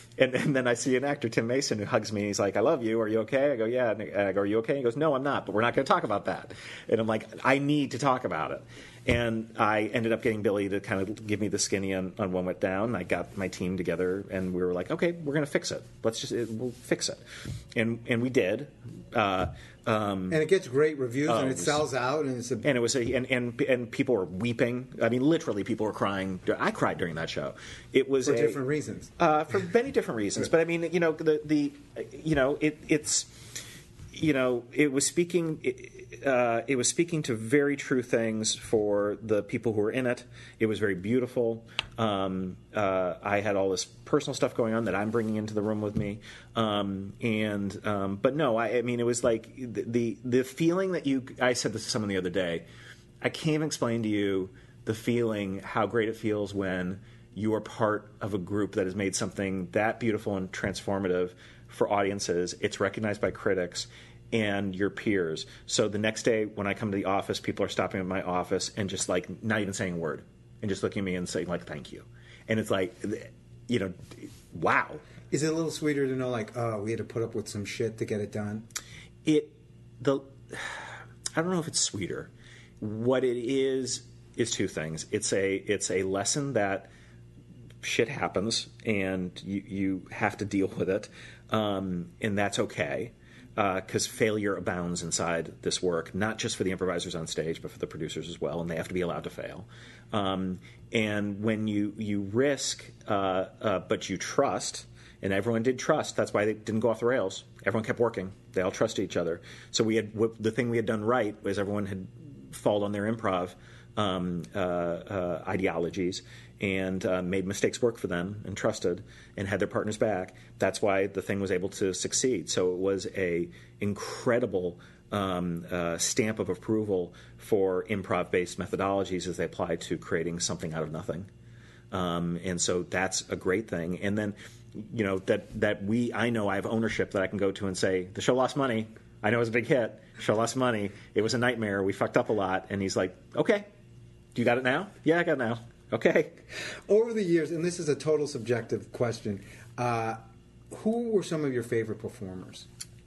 And then I see an actor, Tim Mason, who hugs me. And he's like, "I love you. Are you okay?" I go, "Yeah." And I go, "Are you okay?" He goes, "No, I'm not. But we're not going to talk about that." And I'm like, "I need to talk about it." And I ended up getting Billy to kind of give me the skinny on One Went Down. I got my team together, and we were like, "Okay, we're going to fix it. We'll fix it." And we did. And it gets great reviews, and it sells out, and it's and it was and people were weeping. I mean, literally, people were crying. I cried during that show. It was for different reasons. For many different reasons. But I mean, you know, it was speaking. It was speaking to very true things for the people who were in it. It was very beautiful. I had all this personal stuff going on that I'm bringing into the room with me. But no, I mean, it was like the feeling that I said this to someone the other day. I can't even explain to you the feeling, how great it feels when you are part of a group that has made something that beautiful and transformative for audiences. It's recognized by critics and your peers. So the next day when I come to the office, people are stopping at my office and just like not even saying a word and just looking at me and saying like, "Thank you." And it's like, you know, wow. Is it a little sweeter to know like, oh, we had to put up with some shit to get it done? I don't know if it's sweeter. What it is two things. It's a lesson that shit happens and you have to deal with it, and that's okay. Because failure abounds inside this work, not just for the improvisers on stage, but for the producers as well, and they have to be allowed to fail. And when you risk, but you trust, and everyone did trust, that's why they didn't go off the rails. Everyone kept working. They all trusted each other. So the thing we had done right was everyone had fallen on their improv ideologies and made mistakes work for them and trusted and had their partners back. That's why the thing was able to succeed. So it was a incredible stamp of approval for improv-based methodologies as they apply to creating something out of nothing. And so that's a great thing. And then, you know, I know I have ownership that I can go to and say, the show lost money. I know it was a big hit. The show lost money. It was a nightmare. We fucked up a lot. And he's like, "Okay, you got it now?" "Yeah, I got it now." "Okay." Over the years, and this is a total subjective question, who were some of your favorite performers?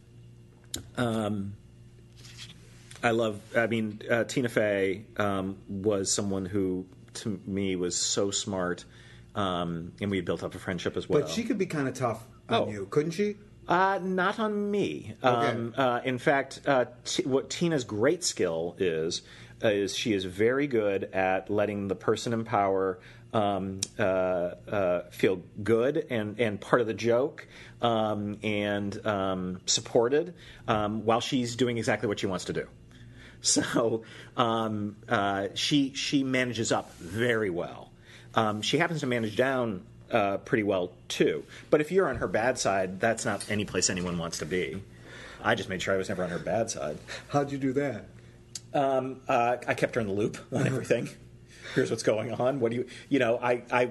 Tina Fey was someone who, to me, was so smart, and we had built up a friendship as well. But she could be kind of tough on you, couldn't she? Not on me. Okay. In fact, what Tina's great skill is she is very good at letting the person in power feel good and part of the joke and supported while she's doing exactly what she wants to do. So she manages up very well. She happens to manage down pretty well too. But if you're on her bad side, that's not any place anyone wants to be. I just made sure I was never on her bad side. How'd you do that? I kept her in the loop on everything. Here's what's going on. What do you know? I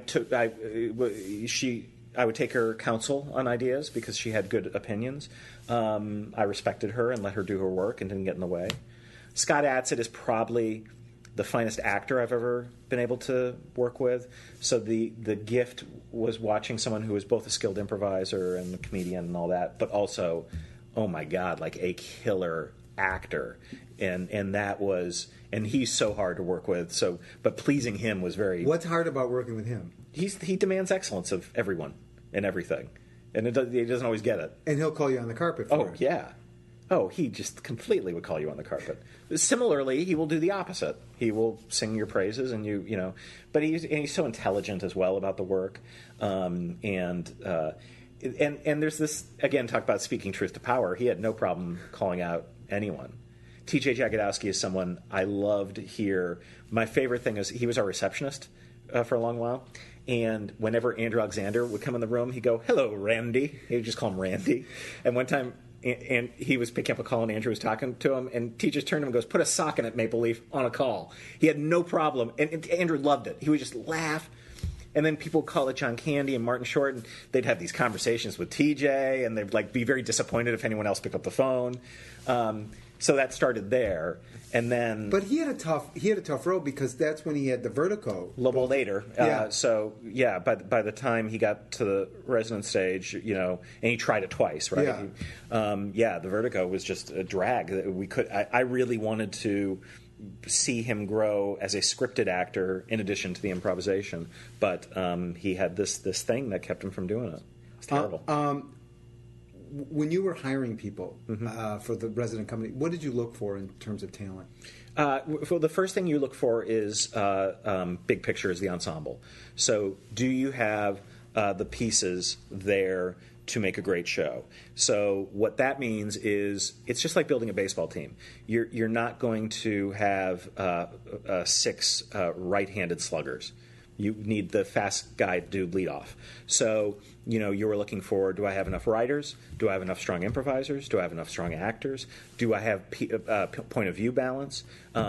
would take her counsel on ideas because she had good opinions. I respected her and let her do her work and didn't get in the way. Scott Adsit is probably the finest actor I've ever been able to work with. So the gift was watching someone who was both a skilled improviser and a comedian and all that, but also, oh my God, like a killer actor. And that was, and he's so hard to work with. So, but pleasing him was very. What's hard about working with him? He demands excellence of everyone and everything, and he doesn't always get it. And he'll call you on the carpet for it. Oh yeah. Oh, he just completely would call you on the carpet. Similarly, he will do the opposite. He will sing your praises, and you know. But he's so intelligent as well about the work, and there's this, again, talk about speaking truth to power. He had no problem calling out anyone. T.J. Jagodowski is someone I loved here. My favorite thing is he was our receptionist for a long while. And whenever Andrew Alexander would come in the room, he'd go, "Hello, Randy." He would just call him Randy. And one time, and he was picking up a call, and Andrew was talking to him, and T just turned to him and goes, "Put a sock in it, Maple Leaf," on a call. He had no problem. And Andrew loved it. He would just laugh. And then people would call it John Candy and Martin Short, and they'd have these conversations with TJ, and they'd like be very disappointed if anyone else picked up the phone. So that started there, and then But he had a tough road because that's when he had the vertigo. a little later. Yeah. So yeah, by the time he got to the resident stage, and he tried it twice, right? Yeah. The vertigo was just a drag. I really wanted to see him grow as a scripted actor in addition to the improvisation, but he had this thing that kept him from doing it. It's terrible. When you were hiring people Mm-hmm. for the resident company, what did you look for in terms of talent? For the first thing you look for is big picture, is the ensemble. So do you have the pieces there to make a great show? So what that means is it's just like building a baseball team. You're not going to have 6 right-handed sluggers. You need the fast guy to do leadoff. So, you were looking for, do I have enough writers? Do I have enough strong improvisers? Do I have enough strong actors? Do I have point of view balance?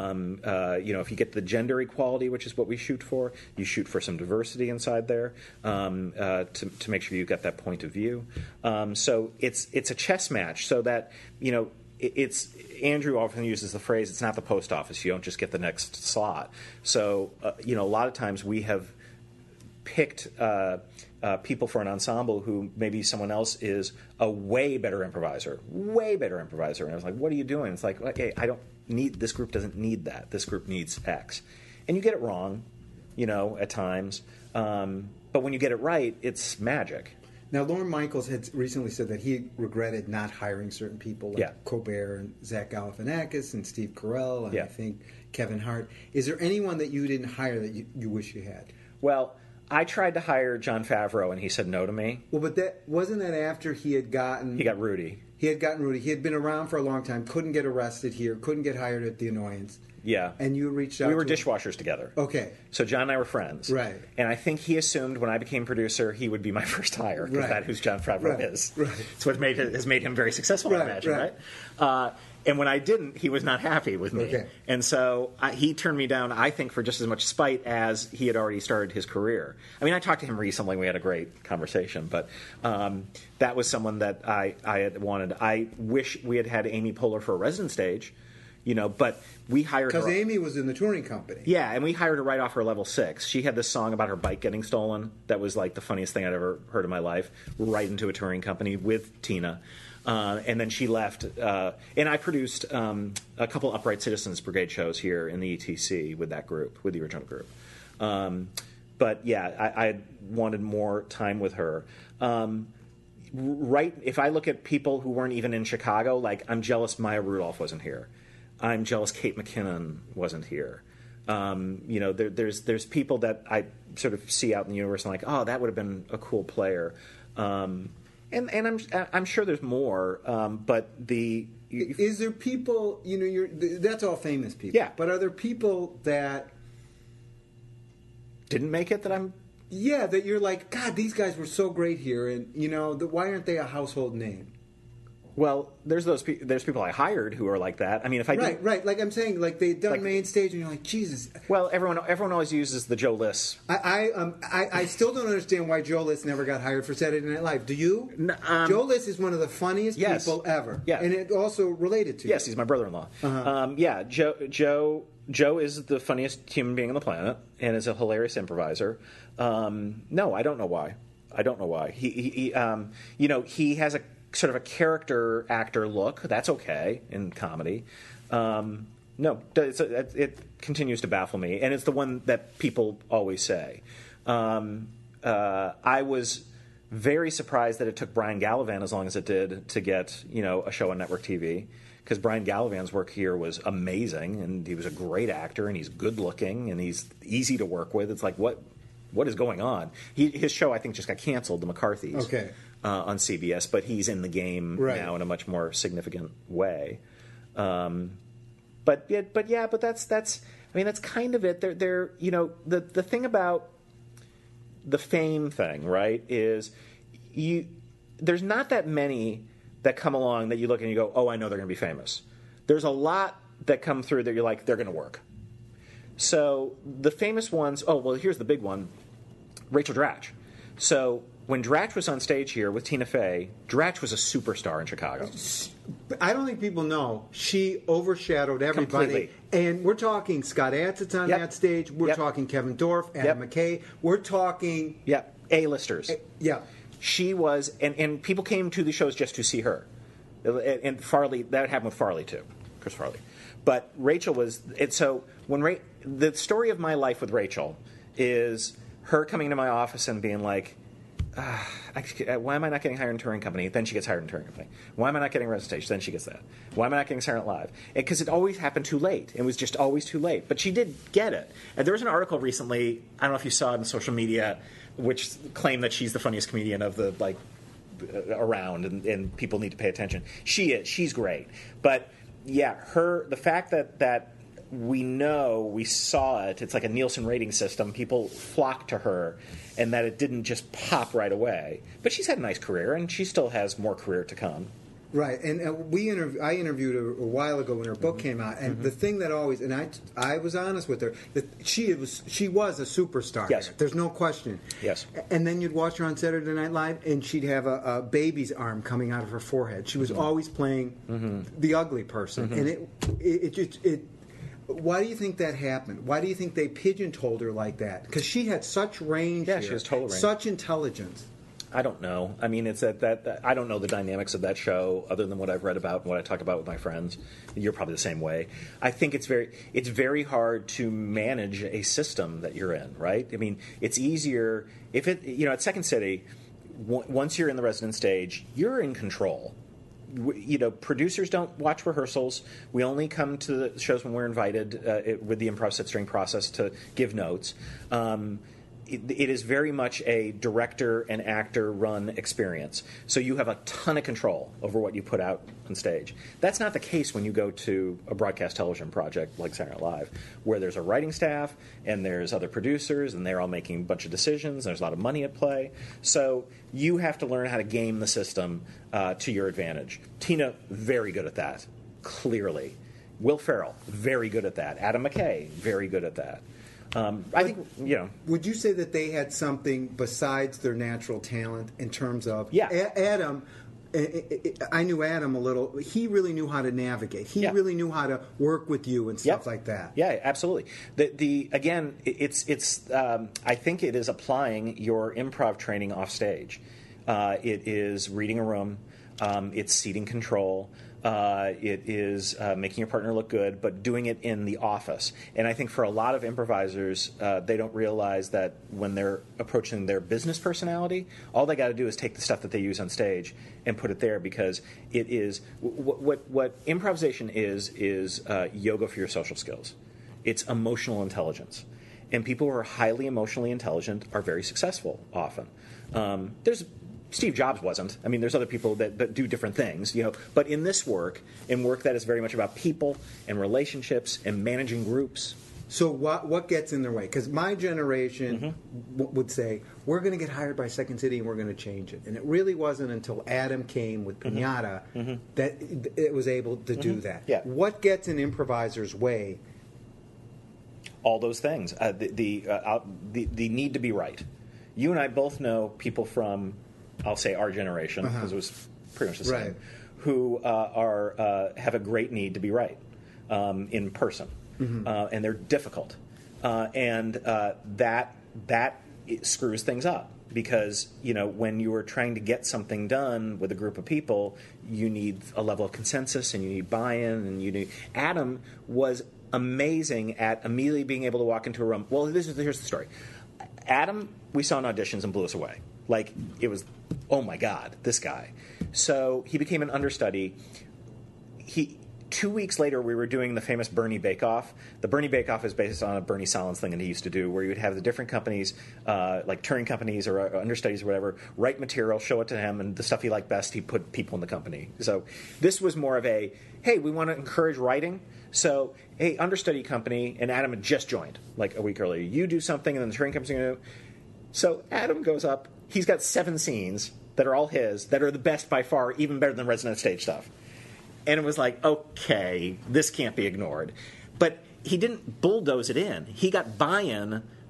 If you get the gender equality, which is what we shoot for, you shoot for some diversity inside there to make sure you get that point of view. So it's a chess match so that, it's Andrew often uses the phrase, it's not the post office. You don't just get the next slot. So, a lot of times we have picked people for an ensemble who maybe someone else is a way better improviser. And I was like, what are you doing? It's like, okay, this group doesn't need that. This group needs X. And you get it wrong, at times. But when you get it right, it's magic. Now, Lorne Michaels had recently said that he regretted not hiring certain people like Colbert and Zach Galifianakis and Steve Carell and I think Kevin Hart. Is there anyone that you didn't hire that you wish you had? Well, I tried to hire Jon Favreau, and he said no to me. Well, but wasn't that after he had gotten... He got Rudy. He had gotten Rudy. He had been around for a long time, couldn't get arrested here, couldn't get hired at The Annoyance. Yeah. And you reached out We were to him. dishwashers together. Okay. So John and I were friends. Right. And I think he assumed when I became producer, he would be my first hire, because that's who Jon Favreau is. Right. It's what has made him very successful, I imagine, right? And when I didn't, he was not happy with me. Okay. And so he turned me down, I think, for just as much spite as he had already started his career. I mean, I talked to him recently. We had a great conversation. But that was someone that I had wanted. I wish we had Amy Poehler for a resident stage, but we hired her. Because Amy was in the touring company. Yeah, and we hired her right off her level 6. She had this song about her bike getting stolen that was like the funniest thing I'd ever heard in my life, right into a touring company with Tina. And then she left. And I produced a couple Upright Citizens Brigade shows here in the ETC with that group, with the original group. But yeah, I wanted more time with her. If I look at people who weren't even in Chicago, like I'm jealous Maya Rudolph wasn't here. I'm jealous Kate McKinnon wasn't here. There's people that I sort of see out in the universe and I'm like, oh, that would have been a cool player. And I'm sure there's more, but is there people, that's all famous people. Yeah. But are there people that didn't make it that I'm... Yeah, that you're like, God, these guys were so great here, and, why aren't they a household name? Well, there's people I hired who are like that. I mean, if I right, like I'm saying, like they've done main stage, and you're like, Jesus. Well, everyone always uses the Joe Liss. I still don't understand why Joe Liss never got hired for Saturday Night Live. Do you? Joe Liss is one of the funniest people ever. Yeah, and it also related to. Yes, he's my brother-in-law. Yeah, Joe is the funniest human being on the planet and is a hilarious improviser. No, I don't know why. He has a sort of a character actor look. That's okay in comedy. No, it continues to baffle me, and it's the one that people always say. I was very surprised that it took Brian Gallivan as long as it did to get a show on network TV, because Brian Gallivan's work here was amazing, and he was a great actor, and he's good looking, and he's easy to work with. It's like, what is going on? His show, I think, just got canceled, The McCarthys. Okay. On CBS, but he's in the game now in a much more significant way. But that's I mean, that's kind of it. They're the thing about the fame thing, right? Is there's not that many that come along that you look and you go, oh, I know they're going to be famous. There's a lot that come through that you're like, they're going to work. So the famous ones. Oh well, here's the big one, Rachel Dratch. So when Dratch was on stage here with Tina Fey, Dratch was a superstar in Chicago. I don't think people know she overshadowed everybody. Completely. And we're talking Scott Adsit on that stage. We're talking Kevin Dorff, Adam McKay. We're talking... A-listers. She was... And people came to the shows just to see her. And Farley... That happened with Farley, too. Chris Farley. But Rachel was... So when the story of my life with Rachel is her coming to my office and being like... why am I not getting hired in touring company? Then she gets hired in touring company. Why am I not getting Red Stage? Then she gets that. Why am I not getting Silent Live? Because it always happened too late. It was just always too late. But she did get it. And there was an article recently, I don't know if you saw it on social media, which claimed that she's the funniest comedian of the around, and people need to pay attention. She is. She's great. But yeah, the fact that we saw it. It's like a Nielsen rating system. People flock to her, and that it didn't just pop right away. But she's had a nice career, and she still has more career to come. Right, and I interviewed her a while ago when her book came out, and the thing that always, and I was honest with her, that she was a superstar. Yes, there's no question. Yes, and then you'd watch her on Saturday Night Live, and she'd have a baby's arm coming out of her forehead. She was always playing the ugly person, and it. Why do you think that happened? Why do you think they pigeonholed her like that? Because she had such range. Yeah, she has total range. Such intelligence. I don't know. I mean, it's that I don't know the dynamics of that show other than what I've read about and what I talk about with my friends. You're probably the same way. I think it's very hard to manage a system that you're in, right? I mean, it's easier if at Second City, once you're in the resident stage, you're in control. Producers don't watch rehearsals. We only come to the shows when we're invited with the improv set string process to give notes. It is very much a director and actor run experience. So you have a ton of control over what you put out on stage. That's not the case when you go to a broadcast television project like Saturday Night Live, where there's a writing staff and there's other producers and they're all making a bunch of decisions. There's a lot of money at play. So you have to learn how to game the system to your advantage. Tina, very good at that, clearly. Will Ferrell, very good at that. Adam McKay, very good at that. I think, Would you say that they had something besides their natural talent in terms of... Yeah. Adam, I knew Adam a little. He really knew how to navigate. He really knew how to work with you and stuff like that. Yeah, absolutely. Again, it's I think it is applying your improv training off stage. It is reading a room. It's seating control. It is making your partner look good, but doing it in the office. And I think for a lot of improvisers, they don't realize that when they're approaching their business personality, all they got to do is take the stuff that they use on stage and put it there, because it is what improvisation is yoga for your social skills. It's emotional intelligence. And people who are highly emotionally intelligent are very successful often. Steve Jobs wasn't. I mean, there's other people that do different things, But in this work, that is very much about people and relationships and managing groups. So what gets in their way? Because my generation would say, we're going to get hired by Second City and we're going to change it. And it really wasn't until Adam came with Pinata that it was able to do that. Yeah. What gets in improvisers' way? All those things. The need to be right. You and I both know people from... I'll say our generation, because it was pretty much the same, who have a great need to be right in person, and they're difficult, and that screws things up, because when you are trying to get something done with a group of people, you need a level of consensus and you need buy-in, and Adam was amazing at immediately being able to walk into a room. Well, here's the story. Adam, we saw in auditions and blew us away. Like, it was, oh my God, this guy. So he became an understudy. 2 weeks later, we were doing the famous Bernie Bake Off. The Bernie Bake Off is based on a Bernie Sahlins thing that he used to do, where you would have the different companies, like touring companies or understudies or whatever, write material, show it to him, and the stuff he liked best, he put people in the company. So this was more of a, hey, we want to encourage writing. So, hey, understudy company, and Adam had just joined, like a week earlier. You do something, and then the touring company's going to do. So Adam goes up. He's got 7 scenes that are all his, that are the best by far, even better than Resident Stage stuff. And it was like, okay, this can't be ignored. But he didn't bulldoze it in. He got buy-in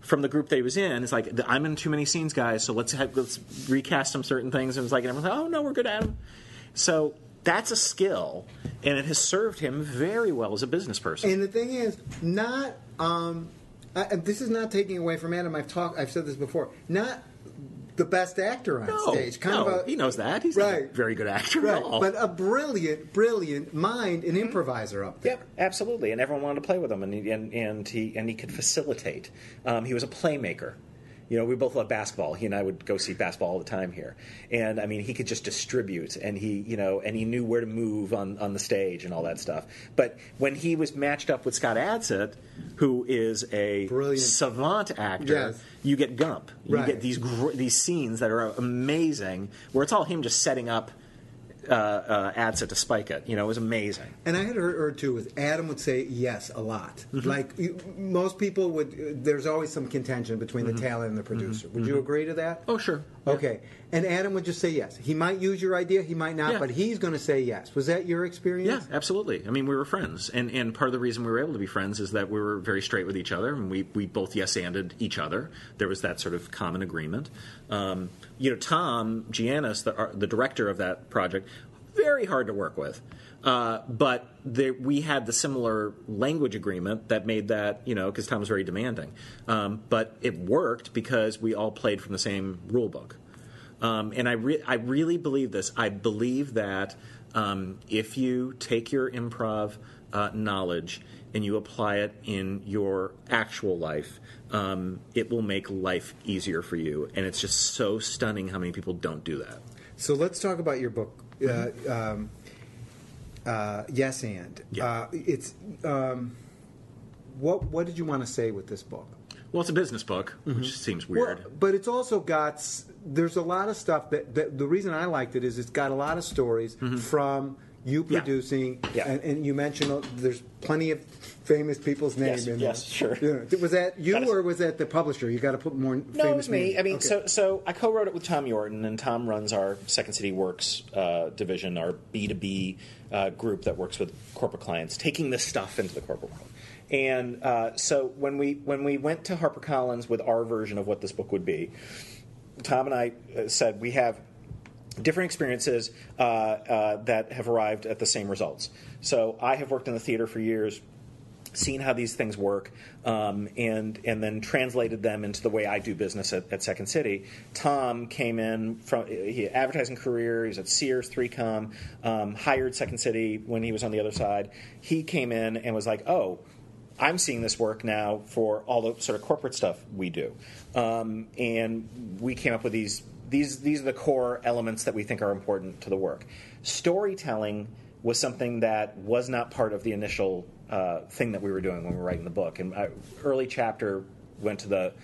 from the group that he was in, it's like, I'm in too many scenes, guys, so let's recast some certain things. And it's like, and everyone's like, oh, no, we're good, Adam. So that's a skill, and it has served him very well as a business person. And the thing is, not this is not taking away from Adam. I've said this before. Not the best actor on stage. He knows that. He's not a very good actor at all. But a brilliant mind, an improviser up there. Yep, absolutely. And everyone wanted to play with him, and he could facilitate. He was a playmaker. You know, we both love basketball. He and I would go see basketball all the time here, and I mean, he could just distribute, and he knew where to move on the stage and all that stuff. But when he was matched up with Scott Adsit, who is a brilliant savant actor, you get Gump. You get these scenes that are amazing, where it's all him just setting up Adsit to spike it. You know, it was amazing. And I had heard too, with Adam would say yes a lot. Mm-hmm. Like most people would. There's always some contention between the talent and the producer. Would you agree to that? Oh, sure. Okay. And Adam would just say yes. He might use your idea, he might not, but he's going to say yes. Was that your experience? Yeah, absolutely. I mean, we were friends, and part of the reason we were able to be friends is that we were very straight with each other, and we both yes-anded each other. There was that sort of common agreement. Tom Giannis, the director of that project, very hard to work with. But we had the similar language agreement that made that, because Tom was very demanding. But it worked because we all played from the same rule book. And I really believe this. I believe that if you take your improv knowledge and you apply it in your actual life, it will make life easier for you. And it's just so stunning how many people don't do that. So let's talk about your book. Yes and. Yeah. What did you want to say with this book? Well, it's a business book, which seems weird. Well, but it's also got, there's a lot of stuff that the reason I liked it is it's got a lot of stories from you producing, and you mentioned there's plenty of famous people's names in there. Yes, sure. Was that you or was that the publisher? You got to put more famous names. No, it was me. I mean, so I co-wrote it with Tom Yorton, and Tom runs our Second City Works division, our B2B group that works with corporate clients, taking this stuff into the corporate world. And so when we went to HarperCollins with our version of what this book would be, Tom and I said we have different experiences that have arrived at the same results. So I have worked in the theater for years, seen how these things work, and then translated them into the way I do business at Second City. Tom came in from advertising career. He was at Sears, 3Com, hired Second City when he was on the other side. He came in and was like, oh, I'm seeing this work now for all the sort of corporate stuff we do. And we came up with these are the core elements that we think are important to the work. Storytelling was something that was not part of the initial thing that we were doing when we were writing the book. And early chapter went to the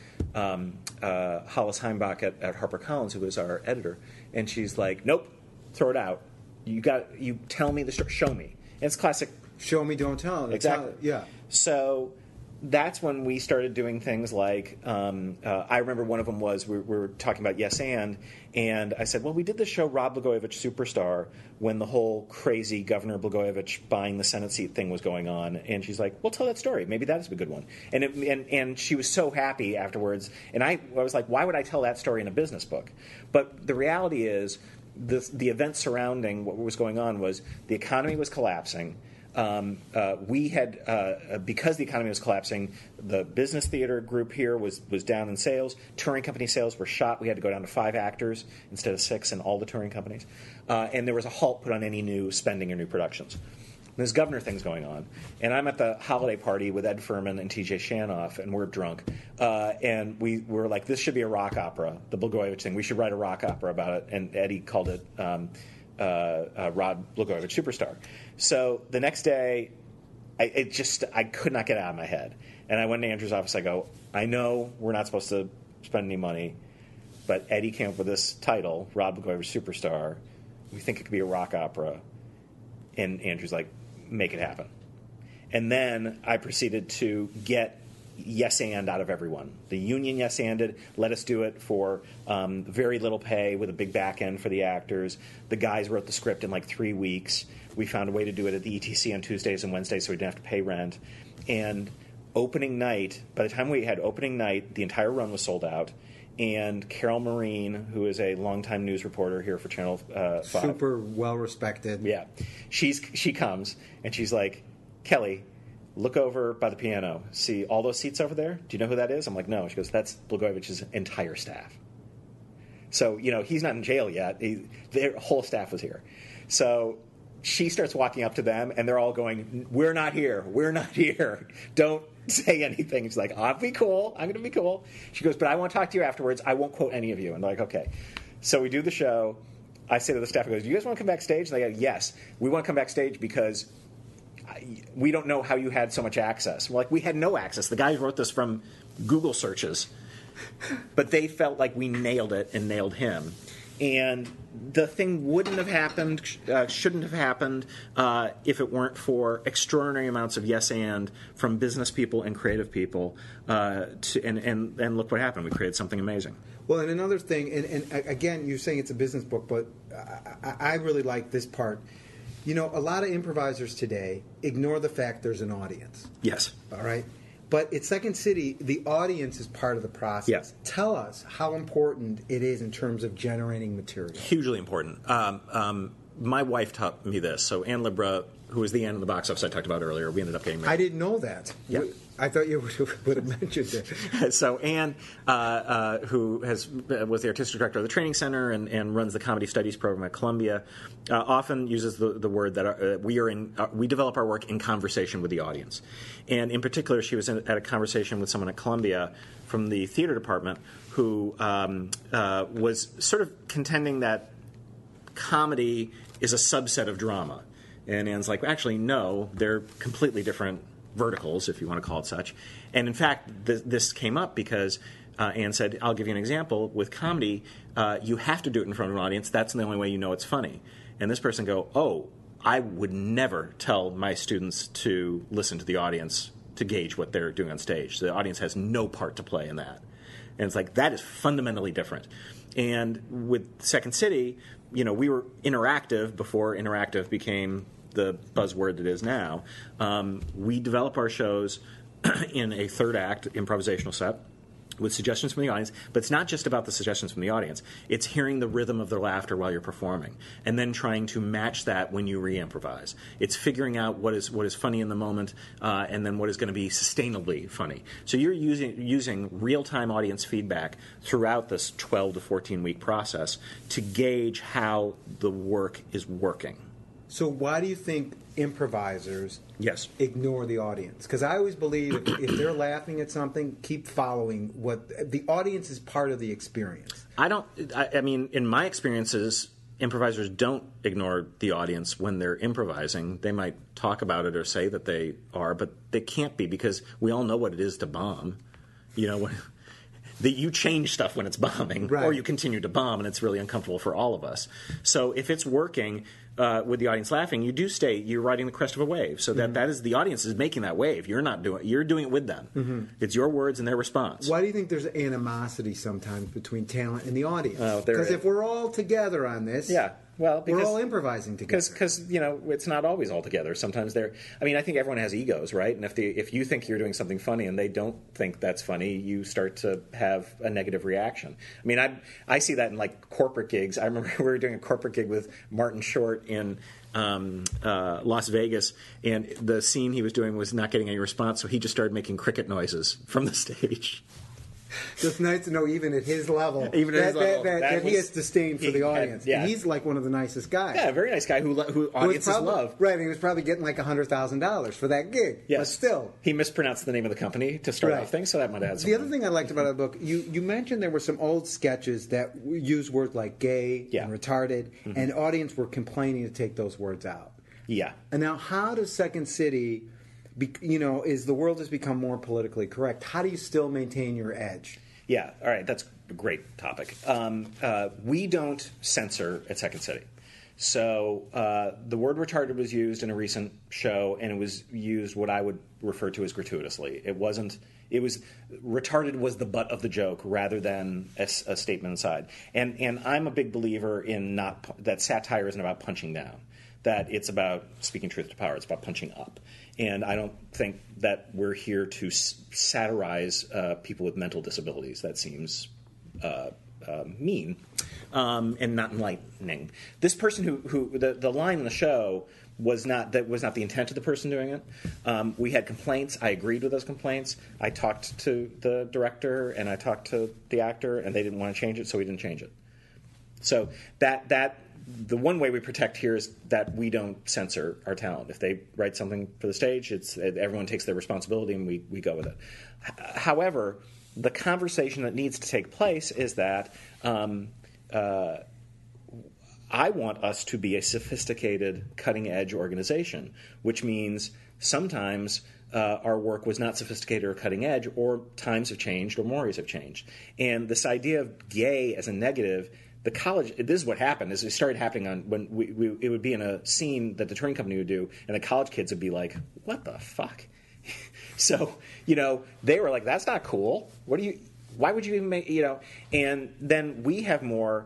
Hollis Heimbach at HarperCollins, who was our editor, and she's like, nope, throw it out. You tell me the story, show me. And it's classic. Show me, don't tell. Exactly. Yeah. So that's when we started doing things like, I remember one of them was we were talking about Yes and I said, well, we did the show Rod Blagojevich Superstar when the whole crazy Governor Blagojevich buying the Senate seat thing was going on. And she's like, well, tell that story. Maybe that is a good one. And she was so happy afterwards. And I was like, why would I tell that story in a business book? But the reality is the event surrounding what was going on was the economy was collapsing. We had, because the economy was collapsing, the business theater group here was down in sales. Touring company sales were shot. We had to go down to 5 actors instead of 6 in all the touring companies. And there was a halt put on any new spending or new productions. There's governor things going on. And I'm at the holiday party with Ed Furman and TJ Shanoff, and we're drunk. And we were like, this should be a rock opera, the Blagojevich thing. We should write a rock opera about it. And Eddie called it Rod Blagojevich Superstar. So the next day, I could not get it out of my head. And I went to Andrew's office. I go, I know we're not supposed to spend any money, but Eddie came up with this title, Rod Blagojevich Superstar. We think it could be a rock opera. And Andrew's like, make it happen. And then I proceeded to get yes and out of everyone. The union yes anded, let us do it for very little pay with a big back end for the actors. The guys wrote the script in like 3 weeks. We found a way to do it at the ETC on Tuesdays and Wednesdays so we didn't have to pay rent. And opening night, by the time we had opening night, the entire run was sold out. And Carol Marine, who is a longtime news reporter here for Channel 5. Super well-respected. Yeah. She comes, and she's like, Kelly, look over by the piano. See all those seats over there? Do you know who that is? I'm like, no. She goes, that's Blagojevich's entire staff. So, he's not in jail yet. Their whole staff was here. So she starts walking up to them, and they're all going, we're not here. We're not here. Don't say anything. She's like, I'll be cool. I'm going to be cool. She goes, but I want to talk to you afterwards. I won't quote any of you. And they're like, okay. So we do the show. I say to the staff, I go, do you guys want to come backstage? And they go, yes. We want to come backstage because we don't know how you had so much access. We're like, we had no access. The guys wrote this from Google searches. But they felt like we nailed it and nailed him. And the thing wouldn't have happened, shouldn't have happened, if it weren't for extraordinary amounts of yes and from business people and creative people. And look what happened. We created something amazing. Well, and another thing, and again, you're saying it's a business book, but I really like this part. A lot of improvisers today ignore the fact there's an audience. Yes. All right? But at Second City, the audience is part of the process. Yes. Tell us how important it is in terms of generating material. Hugely important. My wife taught me this. So Ann Libra, who was the Ann in the box office I talked about earlier, we ended up getting married. I didn't know that. Yeah. I thought you would have mentioned it. So Ann, who was the artistic director of the training center and runs the comedy studies program at Columbia, often uses the word that we develop our work in conversation with the audience. And in particular, she was at a conversation with someone at Columbia from the theater department who was sort of contending that comedy is a subset of drama. And Ann's like, actually, no, they're completely different verticals, if you want to call it such. And in fact, this came up because Ann said, I'll give you an example. With comedy, you have to do it in front of an audience. That's the only way you know it's funny. And this person go, oh, I would never tell my students to listen to the audience to gauge what they're doing on stage. The audience has no part to play in that. And it's like, that is fundamentally different. And with Second City, we were interactive before interactive became the buzzword that is now. We develop our shows in a third act improvisational set with suggestions from the audience, but it's not just about the suggestions from the audience. It's hearing the rhythm of their laughter while you're performing, and then trying to match that when you re-improvise. It's figuring out what is funny in the moment, and then what is going to be sustainably funny. So you're using real-time audience feedback throughout this 12 to 14-week process to gauge how the work is working. So why do you think improvisers ignore the audience? Because I always believe if they're laughing at something, keep following what the audience is part of the experience. I mean, in my experiences, improvisers don't ignore the audience when they're improvising. They might talk about it or say that they are, but they can't be because we all know what it is to bomb. That you change stuff when it's bombing, right, or you continue to bomb, and it's really uncomfortable for all of us. So if it's working with the audience laughing, you do stay. You're riding the crest of a wave. So that is the audience is making that wave. You're doing it with them. Mm-hmm. It's your words and their response. Why do you think there's animosity sometimes between talent and the audience? Because if we're all together on this, we're all improvising together. Because it's not always all together. Sometimes I think everyone has egos, right? And if you think you're doing something funny and they don't think that's funny, you start to have a negative reaction. I mean, I see that in like corporate gigs. I remember we were doing a corporate gig with Martin Short in Las Vegas, and the scene he was doing was not getting any response, so he just started making cricket noises from the stage. Just nice to know, even at his level, that he has disdain for the audience. And he's like one of the nicest guys. Yeah, a very nice guy who audiences love. Right, and he was probably getting like $100,000 for that gig. Yes. But still. He mispronounced the name of the company to start off things, so that might have had something. The other thing I liked about the book, you mentioned there were some old sketches that use words like gay and retarded, and audience were complaining to take those words out. Yeah. And now how does Second City... as the world has become more politically correct, how do you still maintain your edge? Yeah, all right, that's a great topic. We don't censor at Second City. So the word retarded was used in a recent show, and it was used what I would refer to as gratuitously. Retarded was the butt of the joke rather than a statement aside. And I'm a big believer in that satire isn't about punching down. that it's about speaking truth to power. It's about punching up. And I don't think that we're here to satirize people with mental disabilities. That seems mean and not enlightening. This person who the line in the show was not the intent of the person doing it. We had complaints. I agreed with those complaints. I talked to the director and I talked to the actor, and they didn't want to change it, so we didn't change it. So that the one way we protect here is that we don't censor our talent. If they write something for the stage, everyone takes their responsibility and we go with it. However, the conversation that needs to take place is that I want us to be a sophisticated, cutting-edge organization, which means sometimes our work was not sophisticated or cutting-edge, or times have changed, or mores have changed. And this idea of gay as a negative, the college, this is what happened, is it started happening when it would be in a scene that the touring company would do, and the college kids would be like, what the fuck? So, they were like, that's not cool. Why would you even make, and then we have more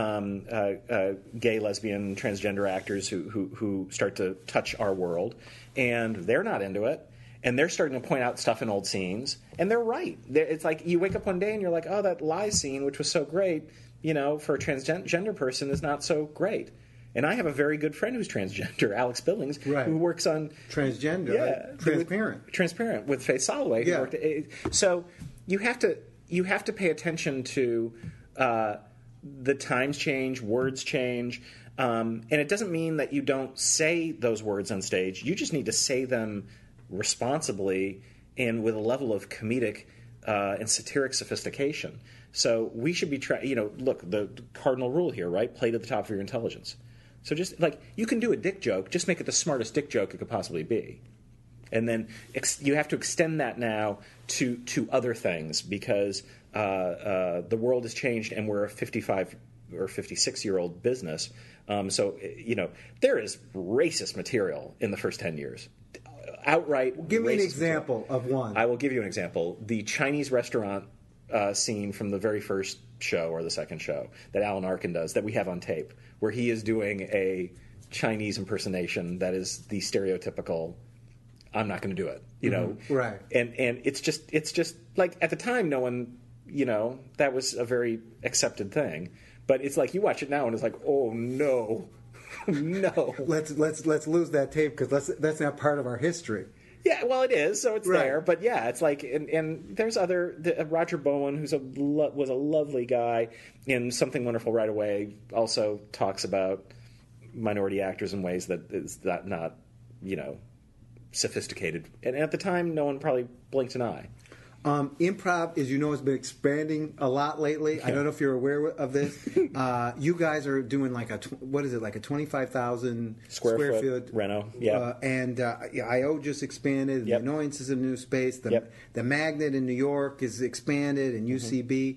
gay, lesbian, transgender actors who start to touch our world, and they're not into it, and they're starting to point out stuff in old scenes, and they're right. It's like you wake up one day and you're like, oh, that lie scene, which was so great, for a transgender person is not so great. And I have a very good friend who's transgender, Alex Billings, who works on transgender, right? Transparent with Faith Soloway. Yeah. So you have to pay attention to the times change, words change, and it doesn't mean that you don't say those words on stage. You just need to say them responsibly and with a level of comedic and satiric sophistication. So we should be look, the cardinal rule here, right? Play to the top of your intelligence. So just like you can do a dick joke, just make it the smartest dick joke it could possibly be. And then you have to extend that now to other things because the world has changed and we're a 55 or 56-year-old business. So there is racist material in the first 10 years. Outright Give me an racist example material. of one. I will give you an example. The Chinese restaurant scene from the very first show or the second show that Alan Arkin does that we have on tape, where he is doing a Chinese impersonation that is the stereotypical I'm not going to do it, Right. And it's just like at the time no one, that was a very accepted thing. But it's like you watch it now and it's like, oh no. No. Let's lose that tape because that's not part of our history. Yeah, well, it is, so it's right. there. But yeah, it's like, and there's Roger Bowen, who's was a lovely guy in Something Wonderful Right Away, also talks about minority actors in ways that is not sophisticated. And at the time, no one probably blinked an eye. Improv, as you know, has been expanding a lot lately. Yeah. I don't know if you're aware of this. You guys are doing like a 25,000 square foot reno. Yeah. And I.O. just expanded. Yep. The Annoyance is a new space. The Magnet in New York is expanded, and UCB. Mm-hmm.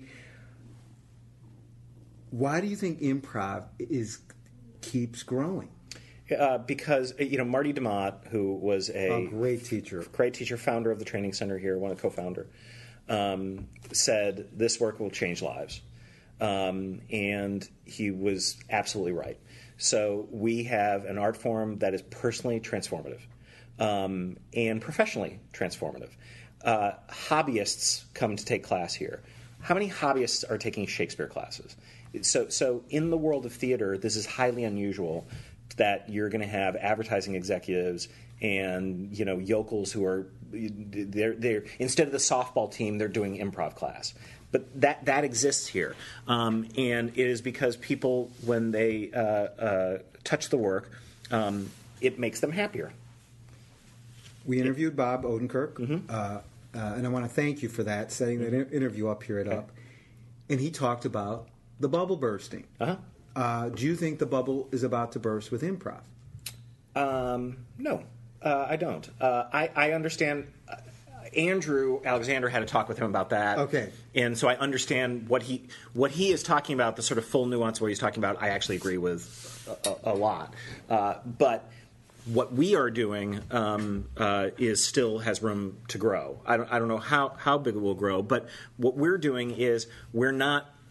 Why do you think improv keeps growing? Because Marty DeMott, who was a great teacher, founder of the training center here, one of the co-founder, said this work will change lives, and he was absolutely right. So we have an art form that is personally transformative and professionally transformative. Hobbyists come to take class here. How many hobbyists are taking Shakespeare classes? So in the world of theater, this is highly unusual that you're going to have advertising executives and yokels who are they're instead of the softball team, they're doing improv class. But that exists here, and it is because people, when they touch the work, it makes them happier. We interviewed Bob Odenkirk, mm-hmm. And I want to thank you for that, setting that interview up here at Up. And he talked about the bubble bursting. Uh-huh. Do you think the bubble is about to burst with improv? No, I don't. I understand. Andrew Alexander had a talk with him about that. Okay. And so I understand what he is talking about, the sort of full nuance of what he's talking about. I actually agree with a lot. But what we are doing is still has room to grow. I don't know how big it will grow, but what we're doing is we're not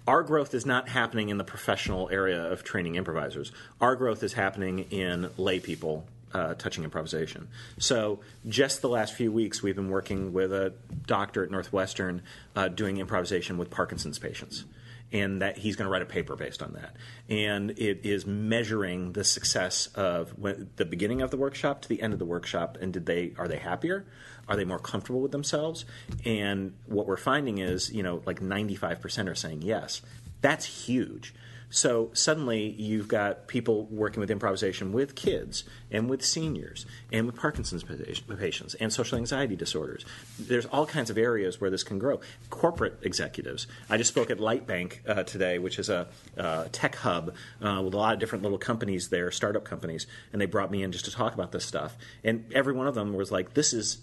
Our growth is not happening in the professional area of training improvisers. Our growth is happening in lay people touching improvisation. So just the last few weeks, we've been working with a doctor at Northwestern doing improvisation with Parkinson's patients. And that he's going to write a paper based on that. And it is measuring the success of the beginning of the workshop to the end of the workshop. And are they happier? Are they more comfortable with themselves? And what we're finding is, like 95% are saying yes. That's huge. So suddenly you've got people working with improvisation with kids and with seniors and with Parkinson's patients and social anxiety disorders. There's all kinds of areas where this can grow. Corporate executives. I just spoke at Lightbank today, which is a tech hub with a lot of different little companies there, startup companies, and they brought me in just to talk about this stuff. And every one of them was like,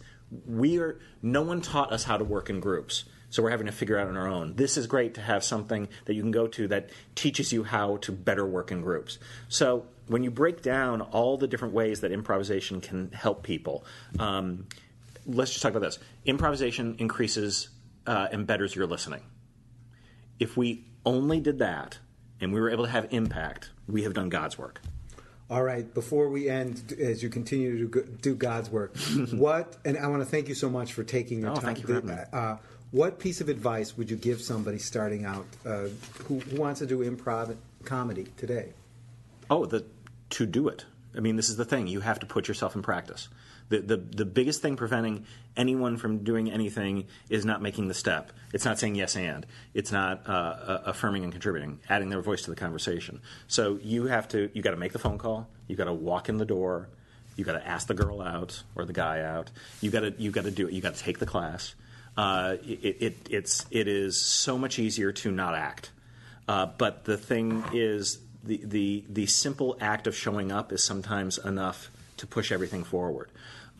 no one taught us how to work in groups. So we're having to figure out on our own. This is great to have something that you can go to that teaches you how to better work in groups. So when you break down all the different ways that improvisation can help people, let's just talk about this. Improvisation increases and betters your listening. If we only did that and we were able to have impact, we have done God's work. All right. Before we end, as you continue to do God's work, and I want to thank you so much for taking your time. Thank you for having me. What piece of advice would you give somebody starting out who wants to do improv comedy today? To do it. I mean, this is the thing. You have to put yourself in practice. The biggest thing preventing anyone from doing anything is not making the step. It's not saying yes and. It's not affirming and contributing, adding their voice to the conversation. So you got to make the phone call. You got to walk in the door. You got to ask the girl out or the guy out. You got to do it. You got to take the class. It is so much easier to not act. But the thing is, the simple act of showing up is sometimes enough to push everything forward.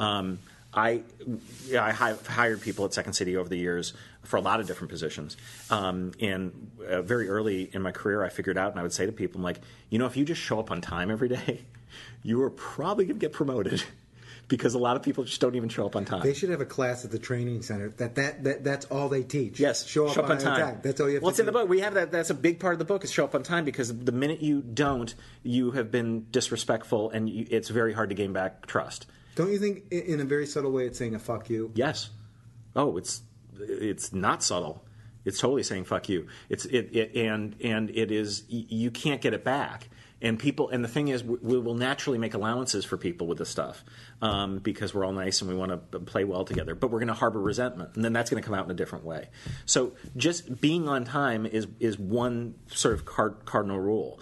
I hired people at Second City over the years for a lot of different positions. And very early in my career, I figured out, and I would say to people, I'm like, if you just show up on time every day, you are probably going to get promoted. Because a lot of people just don't even show up on time. They should have a class at the training center. That's all they teach. Yes, show up on time. That's all you have to do. Well, it's in the book. We have that. That's a big part of the book is show up on time because the minute you don't, you have been disrespectful, and it's very hard to gain back trust. Don't you think, in a very subtle way, it's saying a fuck you? Yes. Oh, it's not subtle. It's totally saying fuck you. And it is you can't get it back. And the thing is, we will naturally make allowances for people with this stuff because we're all nice and we want to play well together. But we're going to harbor resentment, and then that's going to come out in a different way. So just being on time is one sort of cardinal rule.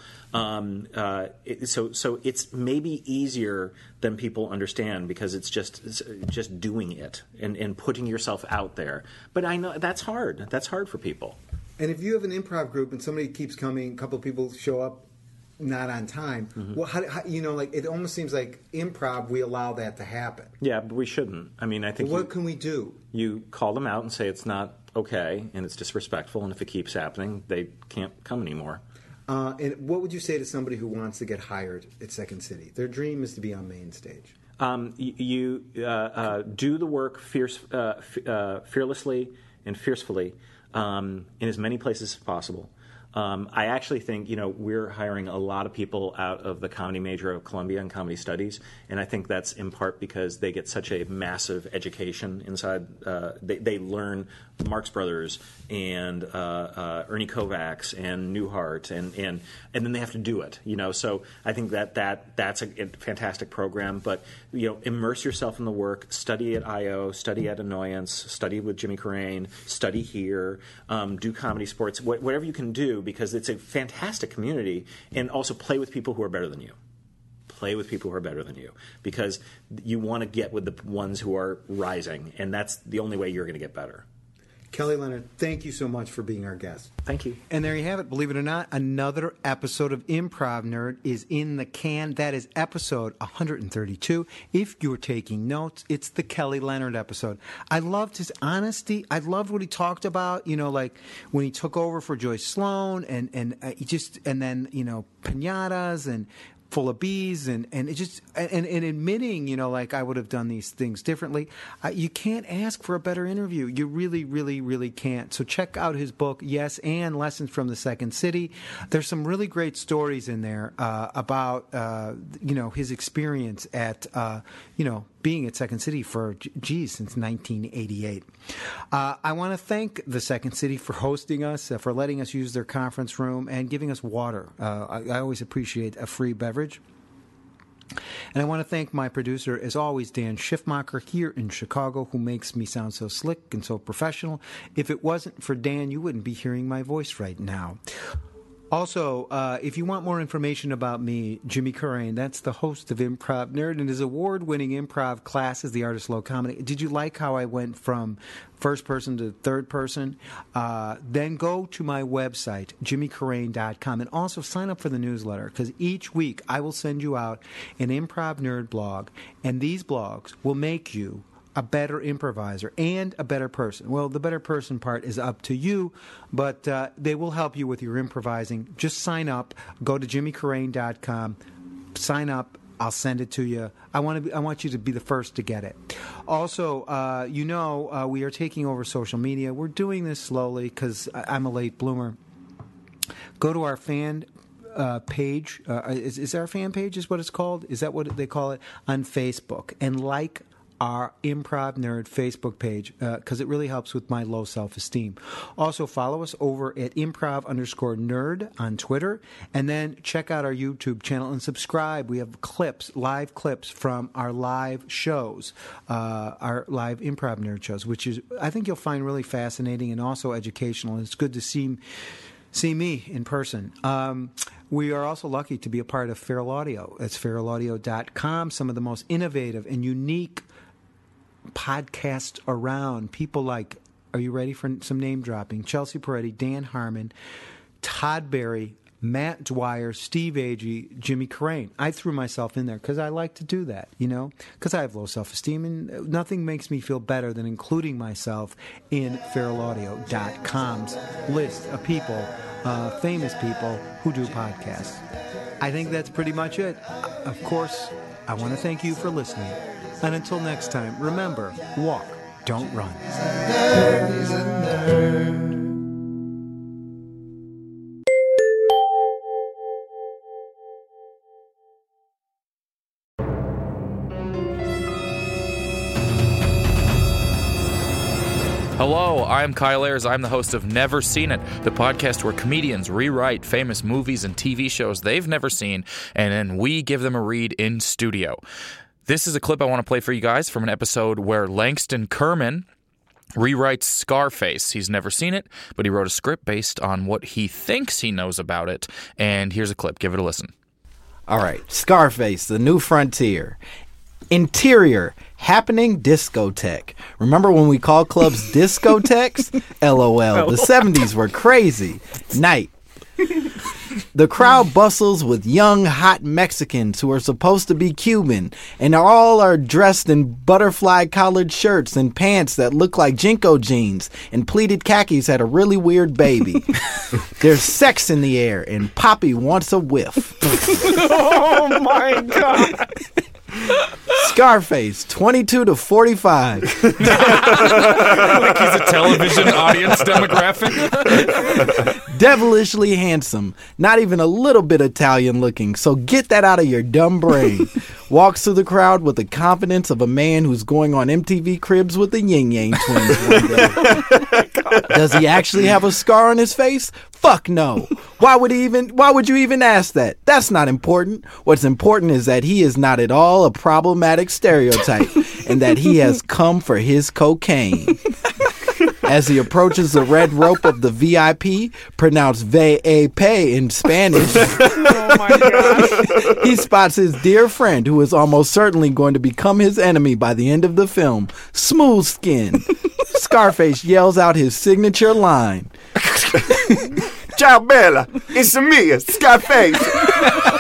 So it's maybe easier than people understand because it's just doing it and putting yourself out there. But I know that's hard. That's hard for people. And if you have an improv group and somebody keeps coming, a couple of people show up not on time. Mm-hmm. Well, how, it almost seems like improv, we allow that to happen. Yeah, but we shouldn't. I mean, I think. What can we do? You call them out and say it's not okay and it's disrespectful, and if it keeps happening, they can't come anymore. And what would you say to somebody who wants to get hired at Second City? Their dream is to be on main stage. You do the work fearlessly and fiercefully in as many places as possible. I actually think, we're hiring a lot of people out of the comedy major of Columbia and comedy studies, and I think that's in part because they get such a massive education inside. They learn Marx Brothers and Ernie Kovacs and Newhart, and then they have to do it. So I think that's a fantastic program. But immerse yourself in the work, study at IO, study at Annoyance, study with Jimmy Carrane, study here, do comedy sports, whatever you can do. Because it's a fantastic community, and also play with people who are better than you. Play with people who are better than you, because you want to get with the ones who are rising, and that's the only way you're going to get better. Kelly Leonard, thank you so much for being our guest. Thank you. And there you have it. Believe it or not, another episode of Improv Nerd is in the can. That is episode 132. If you're taking notes, it's the Kelly Leonard episode. I loved his honesty. I loved what he talked about, like when he took over for Joyce Sloan and then, pinatas and full of bees, and it just and admitting, like I would have done these things differently. You can't ask for a better interview. You really, really, really can't. So check out his book, Yes and Lessons from the Second City. There's some really great stories in there about his experience at being at Second City for since 1988. I want to thank the Second City for hosting us, for letting us use their conference room, and giving us water. I always appreciate a free beverage. And I want to thank my producer, as always, Dan Schiffmacher here in Chicago, who makes me sound so slick and so professional. If it wasn't for Dan, you wouldn't be hearing my voice right now. Also, if you want more information about me, Jimmy Carrane, that's the host of Improv Nerd and his award-winning improv classes, The Art of Slow Comedy. Did you like how I went from first person to third person? Then go to my website, jimmycarrane.com, and also sign up for the newsletter, because each week I will send you out an Improv Nerd blog, and these blogs will make you a better improviser and a better person. Well, the better person part is up to you, but they will help you with your improvising. Just sign up. Go to jimmycarrane.com. Sign up. I'll send it to you. I want you to be the first to get it. Also, we are taking over social media. We're doing this slowly because I'm a late bloomer. Go to our fan page. Is our fan page is what it's called? Is that what they call it? On Facebook. And like our Improv Nerd Facebook page, because it really helps with my low self-esteem. Also, follow us over at improv_nerd on Twitter, and then check out our YouTube channel and subscribe. We have live clips from our live shows, our live Improv Nerd shows, which is, I think you'll find really fascinating and also educational. It's good to see me in person. We are also lucky to be a part of Feral Audio. It's feralaudio.com, some of the most innovative and unique podcasts around. People like, are you ready for some name dropping? Chelsea Peretti, Dan Harmon, Todd Barry, Matt Dwyer, Steve Agee, Jimmy Carrane. I threw myself in there because I like to do that, because I have low self-esteem, and nothing makes me feel better than including myself in feralaudio.com's list of people, famous people who do podcasts. I think that's pretty much it. Of course, I want to thank you for listening. And until next time, remember, walk, don't run. He's a nerd. Hello, I'm Kyle Ayers. I'm the host of Never Seen It, the podcast where comedians rewrite famous movies and TV shows they've never seen, and then we give them a read in studio. This is a clip I want to play for you guys from an episode where Langston Kerman rewrites Scarface. He's never seen it, but he wrote a script based on what he thinks he knows about it. And here's a clip. Give it a listen. All right. Scarface, The New Frontier. Interior, happening discotheque. Remember when we called clubs discotheques? LOL. The 70s were crazy. Night. The crowd bustles with young, hot Mexicans who are supposed to be Cuban, and all are dressed in butterfly collared shirts and pants that look like Jinko jeans, and pleated khakis had a really weird baby. There's sex in the air, and Poppy wants a whiff. Oh my God. Scarface, 22 to 45. Like he's a television audience demographic. Devilishly handsome, not even a little bit Italian looking, so get that out of your dumb brain. Walks through the crowd with the confidence of a man who's going on MTV Cribs with the Yin Yang Twins one day. Does he actually have a scar on his face? Fuck no. Why would you even ask that? That's not important. What's important is that he is not at all a problematic stereotype and that he has come for his cocaine. As he approaches the red rope of the VIP, pronounced VIP in Spanish, Oh my gosh. he spots his dear friend who is almost certainly going to become his enemy by the end of the film, Smooth Skin. Scarface yells out his signature line. Ciao Bella, it's me, Scarface.